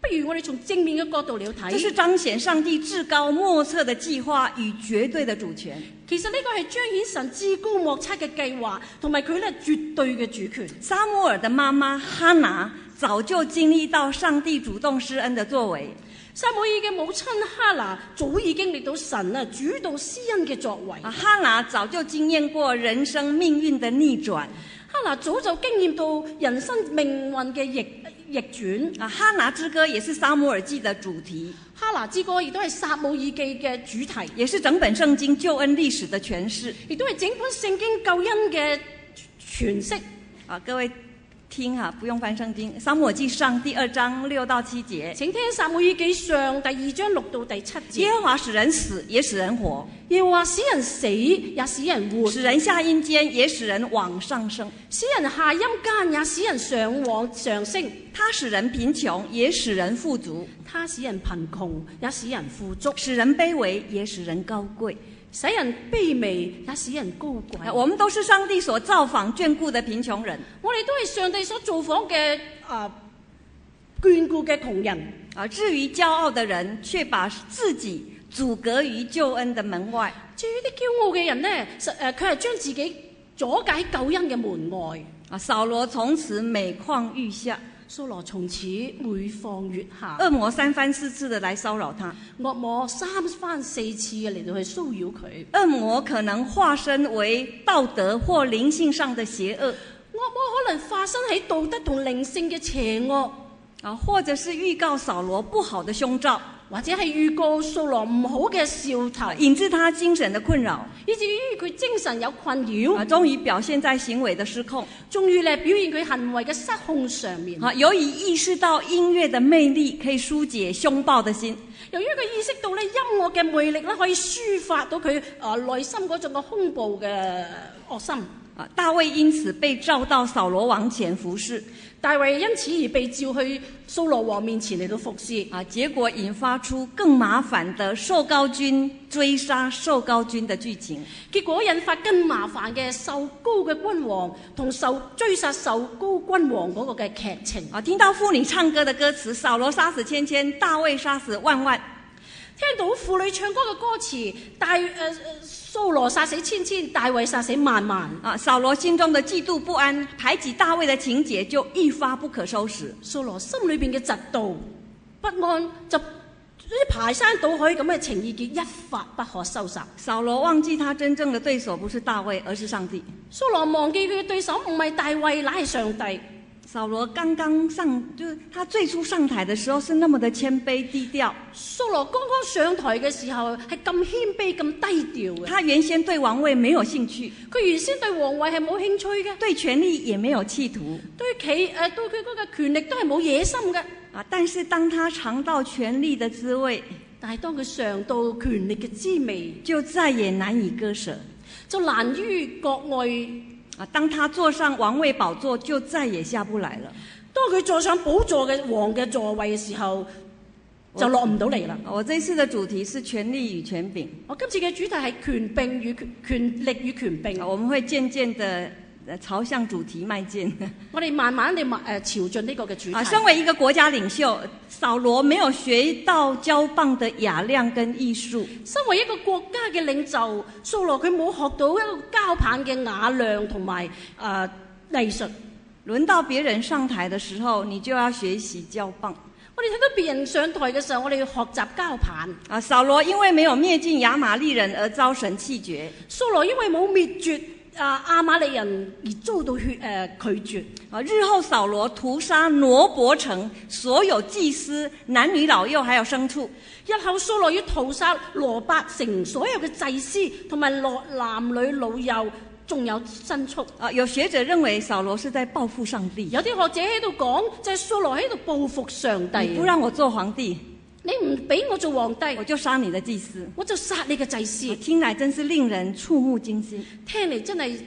不如我哋從正面嘅角度嚟睇。 这是彰顯上帝至高莫測的計劃與絕對的主權。 其實呢個係彰顯神至高莫測嘅計劃，同埋佢咧絕對嘅主權。 撒母耳的媽媽哈拿早就經歷到上帝主動施恩的作為。 撒母耳嘅母親哈拿早已經歷到神啊主動施恩嘅作為。 哈拿早就經驗過人生命運的逆轉。 哈拿早就經驗到人生命運嘅逆轉。 哈拿之歌也是撒母耳記的主題。 哈拿之歌亦都係撒母耳記嘅主題， 也是整本聖經救恩歷史的詮釋， 亦都係整本聖經救恩嘅詮釋。 各位聽哈，不用翻聖經。撒母耳記上第2章6到7節， 請聽撒母耳記上第2章6到第7節。 耶和華使人死，也使人活； 耶和華使人死，也使人活； 使人下陰間，也使人往上升； 使人下陰間，也使人上往上升。 他使人貧窮，也使人富足； 他使人貧窮，也使人富足； 使人卑微，也使人高貴。 使人卑微，也使人高貴。 我們都是上帝所造訪眷顧的貧窮人。 我哋都係上帝所造訪嘅眷顧嘅窮人。 至於驕傲的人，卻把自己阻隔於救恩的門外。 至於啲驕傲嘅人呢，佢係將自己阻解救恩嘅門外。 掃羅從此每況愈下。 掃羅從此每況愈下， 惡魔3番4次的來騷擾他， 惡魔3番4次嘅嚟到去騷擾佢。 惡魔可能化身為道德或靈性上的邪惡， 惡魔可能化身喺道德同靈性嘅邪惡， 或者是預告掃羅不好的兇兆， 或者係預告掃羅唔好嘅兆頭， 引致他精神的困擾， 以至於佢精神有困擾， 終於表現在行為的失控， 終於咧表現佢行為嘅失控上面。 由於意識到音樂的魅力可以疏解兇暴的心， 由於佢意識到咧音樂嘅魅力咧可以抒發到佢內心嗰種嘅兇暴嘅惡心。 大衛因此被召到掃羅王前服侍， 大衛因此而被召去掃羅王面前嚟到服侍。 結果引發出更麻煩的受膏軍追殺受膏軍的劇情。 結果引發更麻煩嘅受膏嘅君王同追殺受膏君王嗰個嘅劇情。 聽到婦女唱歌的歌詞，掃羅殺死千千，大衛殺死萬萬。 聽到婦女唱歌嘅歌詞，掃羅殺死千千，大衛殺死萬萬。 掃羅心中的嫉妒不安、排擠大衛的情節就一發不可收拾。 掃羅心裏邊嘅嫉妒不安就排山倒海咁嘅情意結一發不可收拾。 掃羅忘記他真正的對手不是大衛，而是上帝。 掃羅忘記佢嘅對手唔係大衛，乃係上帝。 掃羅剛剛就是他最初上台的時候是那麼的謙卑低調。 掃羅剛剛上台嘅時候係咁謙卑咁低調嘅。 他原先對王位沒有興趣， 佢原先對王位係冇興趣嘅， 對權力也沒有企圖， 對佢嗰個權力都係冇野心嘅。 但是當他嘗到權力的滋味， 但係當佢嘗到權力嘅滋味， 就再也難以割捨， 就難於割愛。 當他坐上王位寶座，就再也下不來了。 當佢坐上寶座嘅王嘅座位嘅時候，就落唔到嚟啦。 我這次的主題是權力與權柄。 我今次嘅主題係權力與權柄。 我們會漸漸的朝向主題邁進。 我哋慢慢地朝進呢個嘅主題。 身為一個國家領袖，掃羅沒有學到交棒的雅量跟藝術。 身為一個國家嘅領袖，掃羅佢冇學到一個交棒嘅雅量同埋藝術。 輪到別人上台的時候，你就要學習交棒。 我哋睇到別人上台嘅時候，我哋要學習交棒。 掃羅因為沒有滅盡亞瑪力人而遭神棄絕。 掃羅因為冇滅絕亞瑪力人而遭到拒絕。 日後掃羅屠殺挪伯城所有祭司、男女老幼還有牲畜。 日後掃羅要屠殺羅伯城所有嘅祭司同埋男女老幼，仲有牲畜。 有學者認為掃羅是在報復上帝。 有啲學者喺度講，就係掃羅喺度報復上帝。 你不讓我做皇帝， 你唔俾我做皇帝， 我就殺你的祭司， 我就殺你嘅祭司。 聽來真是令人觸目驚心， 聽嚟真係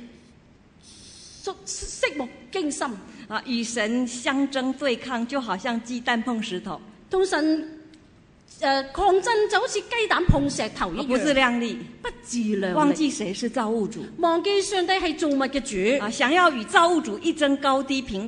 拭目驚心。 與神相爭對抗，就好像雞蛋碰石頭。 同神抗爭就好似雞蛋碰石頭一樣， 不自量力， 不自量力， 忘記誰是造物主， 忘記上帝係造物嘅主， 想要與造物主一爭高低平等，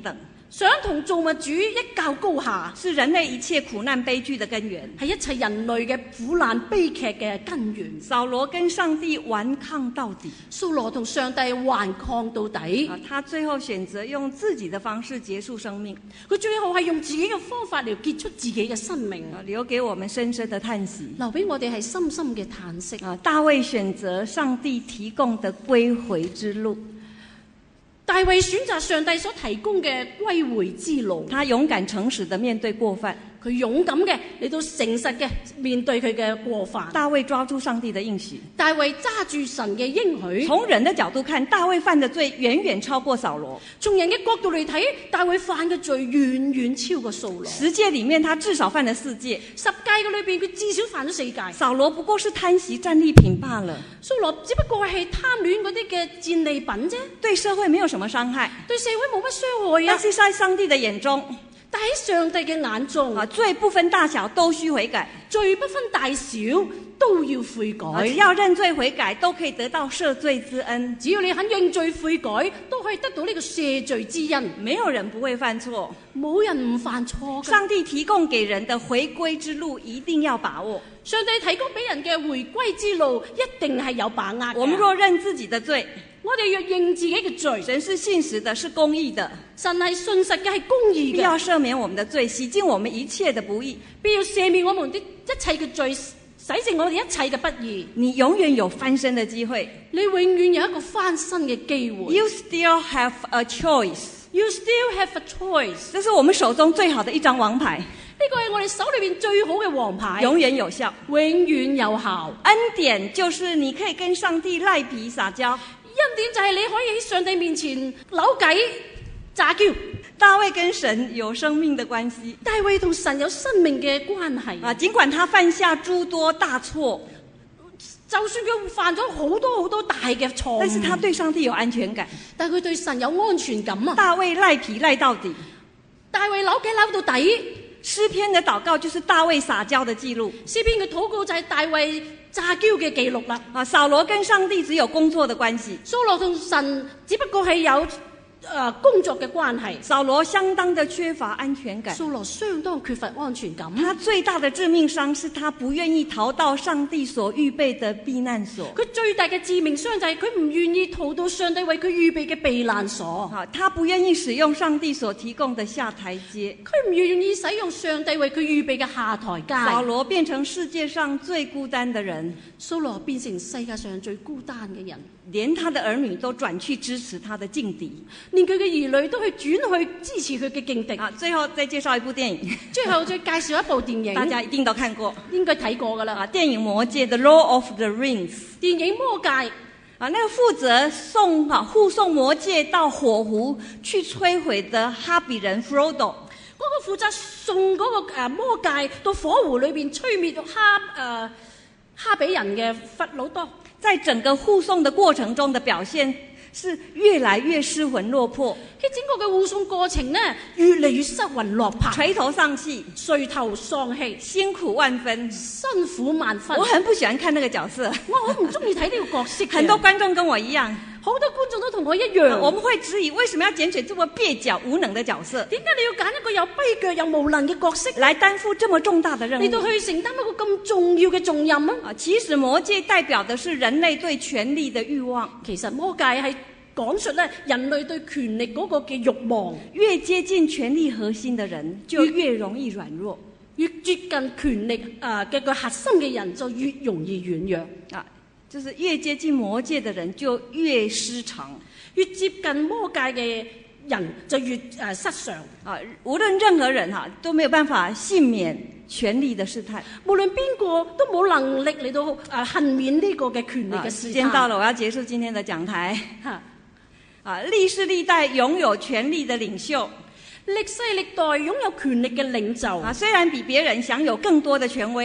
想同造物主一較高下， 是人類一切苦難悲劇的根源， 係一切人類嘅苦難悲劇嘅根源。 掃羅跟上帝頑抗到底， 掃羅同上帝頑抗到底， 他最後選擇用自己的方式結束生命。 佢最後係用自己嘅方法嚟結束自己嘅生命， 留給我們深深的嘆息， 留俾我哋係深深嘅嘆息。 大衛選擇上帝提供的歸回之路。 大衛選擇上帝所提供嘅歸回之路， 他勇敢誠實地面對過犯， 佢勇敢嘅嚟到誠實嘅面對佢嘅過犯。 大衛抓住上帝的應許， 大衛揸住神嘅應許。 從人的角度看，大衛犯的罪遠遠超過掃羅。 從人嘅角度嚟睇，大衛犯嘅罪遠遠超過掃羅。 十誡裡面，他至少犯了4誡。 10誡嘅裏邊，佢至少犯咗4誡。 掃羅不過是貪惜戰利品罷了。 掃羅只不過係貪戀嗰啲嘅戰利品啫， 對社會沒有什麼傷害， 對社會冇乜傷害啊。 但是在上帝的眼中， 但喺上帝嘅眼中， 罪不分大小都需悔改， 罪不分大小都要悔改。 只要認罪悔改，都可以得到赦罪之恩。 只要你肯認罪悔改，都可以得到呢個赦罪之恩。 沒有人不會犯錯， 冇人唔犯錯。 上帝提供給人的回歸之路一定要把握。 上帝提供俾人嘅回歸之路一定係有把握嘅。 我們若認自己的罪， 我哋若認自己嘅罪， 神是信實的，是公義的。 神係信實嘅，係公義嘅。 必要赦免我們的罪，洗淨我們一切的不義。 必要赦免我們的一切嘅罪，洗淨我哋一切嘅不義。 你永遠有翻身的機會， 你永遠有一個翻身嘅機會。 You still have a choice. You still have a choice. 這是我們手中最好的一張王牌。 呢個係我哋手裏邊最好嘅王牌， 永遠有效， 永遠有效。 恩典就是你可以跟上帝賴皮撒嬌， 恩典就係你可以喺上帝面前扭計詐嬌。 大衛跟神有生命的關係， 大衛同神有生命嘅關係啊！儘管他犯下諸多大錯， 就算佢犯咗好多大嘅錯誤， 但是他對上帝有安全感， 但係佢對神有安全感啊！ 大衛賴皮賴到底， 大衛扭計扭到底。 詩篇的禱告就是大衛撒嬌的記錄， 詩篇嘅禱告就係大衛詐嬌嘅記錄啦。 啊，掃羅跟上帝只有工作的關係， 掃羅同神只不過係有工作嘅關係。 掃羅相當的缺乏安全感， 掃羅相當缺乏安全感。 他最大的致命傷是他不願意逃到上帝所預備的避難所。 佢最大嘅致命傷就係佢唔願意逃到上帝為佢預備嘅避難所。 他不願意使用上帝所提供的下台階。 佢唔願意使用上帝為佢預備嘅下台階。 掃羅變成世界上最孤單的人。 掃羅變成世界上最孤單嘅人。 連他的兒女都轉去支持他的勁敵， 連佢嘅兒女都去轉去支持佢嘅勁敵。 最後再介紹一部電影， 最後再介紹一部電影， 大家一定都看過， 應該睇過㗎啦。 電影《魔戒》The Lord of the Rings， 電影《魔戒》 那個負責護送魔戒到火湖去摧毀的哈比人 Frodo， 嗰個負責送嗰個魔戒到火湖裏邊摧滅哈比人嘅弗魯多。 在整個護送的過程中的表現是越來越失魂落魄。 喺整個嘅護送過程呢，越嚟越失魂落魄， 垂頭喪氣， 垂頭喪氣， 辛苦萬分， 辛苦萬分。 我很不喜歡看那個角色， 我好唔中意睇呢個角色。 很多觀眾跟我一樣， 好多觀眾都同我一樣。 我們會質疑為什麼要揀選這麼蹩腳無能的角色？ 點解你要揀一個有跛腳又無能嘅角色來擔負這麼重大的任務？ 嚟到去承擔一個咁重要嘅重任啊！ 其實魔戒代表的是人類對權力的慾望。 其實魔戒係講述咧人類對權力嗰個嘅慾望， 越接近權力核心的人就越容易軟弱， 越接近權力嘅個核心嘅人就越容易軟弱啊！ 就是越接近魔戒的人就越失常， 越接近魔戒嘅人就越失常啊！無論任何人都沒有辦法幸免權力的試探， 無論邊個都冇能力嚟到幸免呢個嘅權力嘅試探。 時間到了，我要結束今天的講台。歷世歷代擁有權力的領袖， 歷世歷代擁有權力嘅領袖， 雖然比別人享有更多的權威，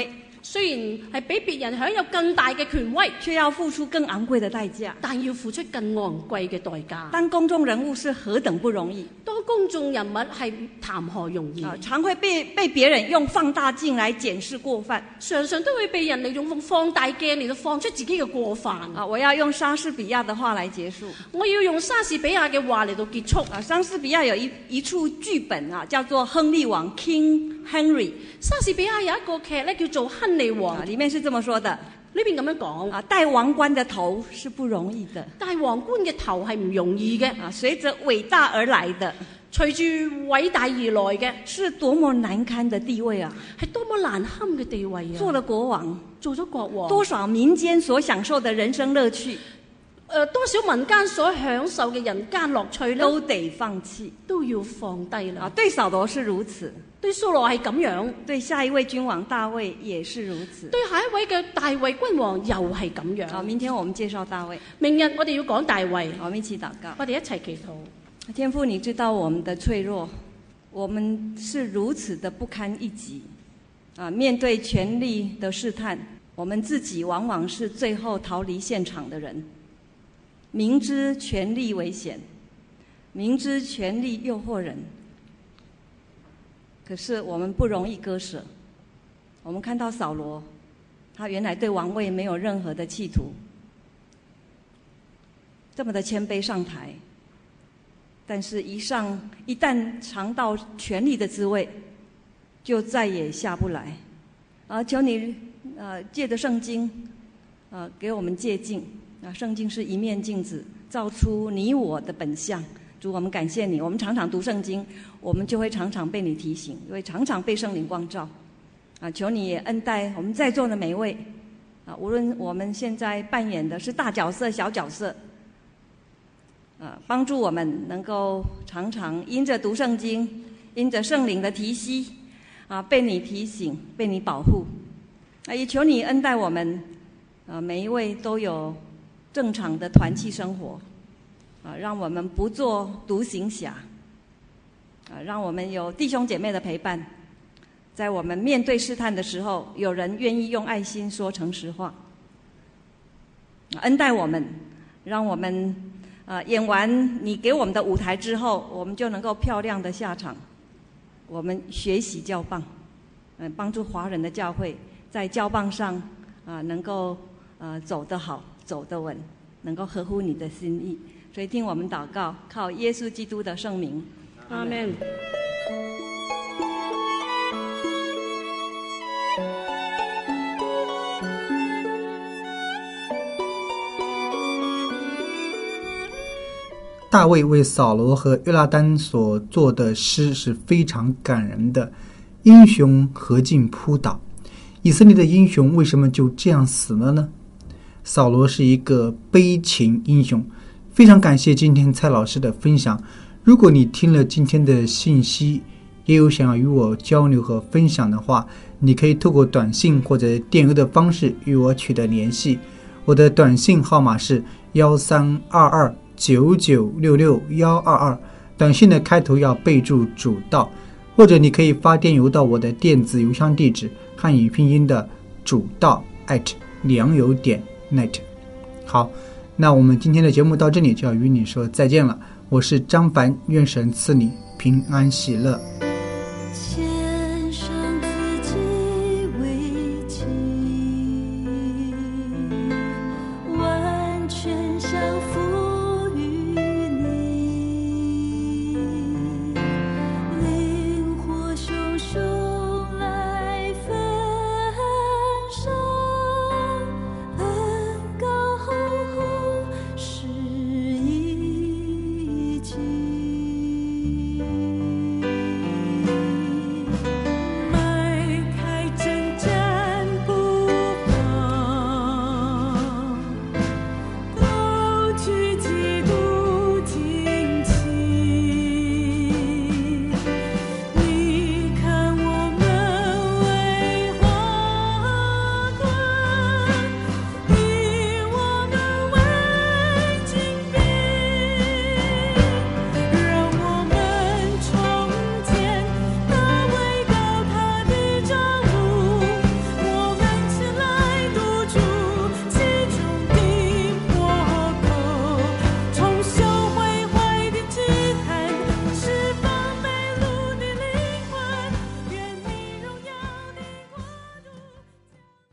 雖然係比別人享有更大嘅權威， 卻要付出更昂貴的代價。 但要付出更昂貴嘅代價。 當公眾人物是何等不容易， 當公眾人物係談何容易， 常會被別人用放大鏡來檢視過犯， 常常都會被人利用放大鏡嚟到放出自己嘅過犯。 我要用莎士比亞的話來結束。 我要用莎士比亞嘅話嚟到結束。 莎士比亞有一出劇本叫做《亨利王》（King Henry）。 莎士比亞有一個劇咧叫做《亨利王》， 裡面是這麼說的。 呢邊咁樣講戴王冠的頭是不容易的， 戴王冠嘅頭係唔容易嘅。 隨着偉大而來的， 隨住偉大而來嘅， 是多麼難堪的地位啊！ 係多麼難堪嘅地位啊！ 做了國王， 做咗國王， 多少民間所享受的人生樂趣， 多少民間所享受嘅人間樂趣咧， 都得放棄， 都要放低啦。 對掃羅是如此。 對掃羅係咁樣， 對下一位君王大衛也是如此， 對下一位嘅大衛君王又係咁樣。 好，明天我們介紹大衛， 明日我哋要講大衛， 我們一起禱告， 我哋一齊祈禱。 天父，你知道我們的脆弱，我們是如此的不堪一擊面對權力的試探，我們自己往往是最後逃離現場的人，明知權力危險，明知權力誘惑人，可是我們不容易割捨。我們看到掃羅，他原來對王位沒有任何的企圖，這麼的謙卑上台，但是一旦嘗到權力的滋味，就再也下不來。求你借着聖經給我們借鏡，聖經是一面鏡子，照出你我的本相。主，我們感謝你，我們常常讀聖經，我們就會常常被你提醒，因為常常被聖靈光照。求你也恩待我們在座的每一位，無論我們現在扮演的是大角色、小角色，幫助我們能夠常常因着讀聖經，因着聖靈的提攜，被你提醒，被你保護。也求你恩待我們，每一位都有正常的團契生活。讓我們不做獨行俠，讓我們有弟兄姐妹的陪伴，在我們面對試探的時候，有人願意用愛心說誠實話。恩待我們，讓我們演完你給我們的舞台之後，我們就能夠漂亮的下場。我們學習交棒，幫助華人的教會在交棒上能夠走得好，走得穩，能夠合乎你的心意。所以聽我們禱告，靠耶穌基督的聖名， 阿們。 大衛為掃羅和約拿單所做的詩是非常感人的，英雄何進撲倒。以色列的英雄為什麼就這樣死了呢？掃羅是一個悲情英雄。非常感謝今天蔡老師的分享。如果你聽了今天的信息，也有想要與我交流和分享的話，你可以透過短信或者電郵的方式與我取得聯繫。我的短信號碼是132299666122，短信的開頭要備註主道，或者你可以發電郵到我的電子郵箱地址，漢語拼音的主道@良友.net。好，那我們今天的節目到這裡就要與你說再見了。我是張凡，願神賜你平安喜樂。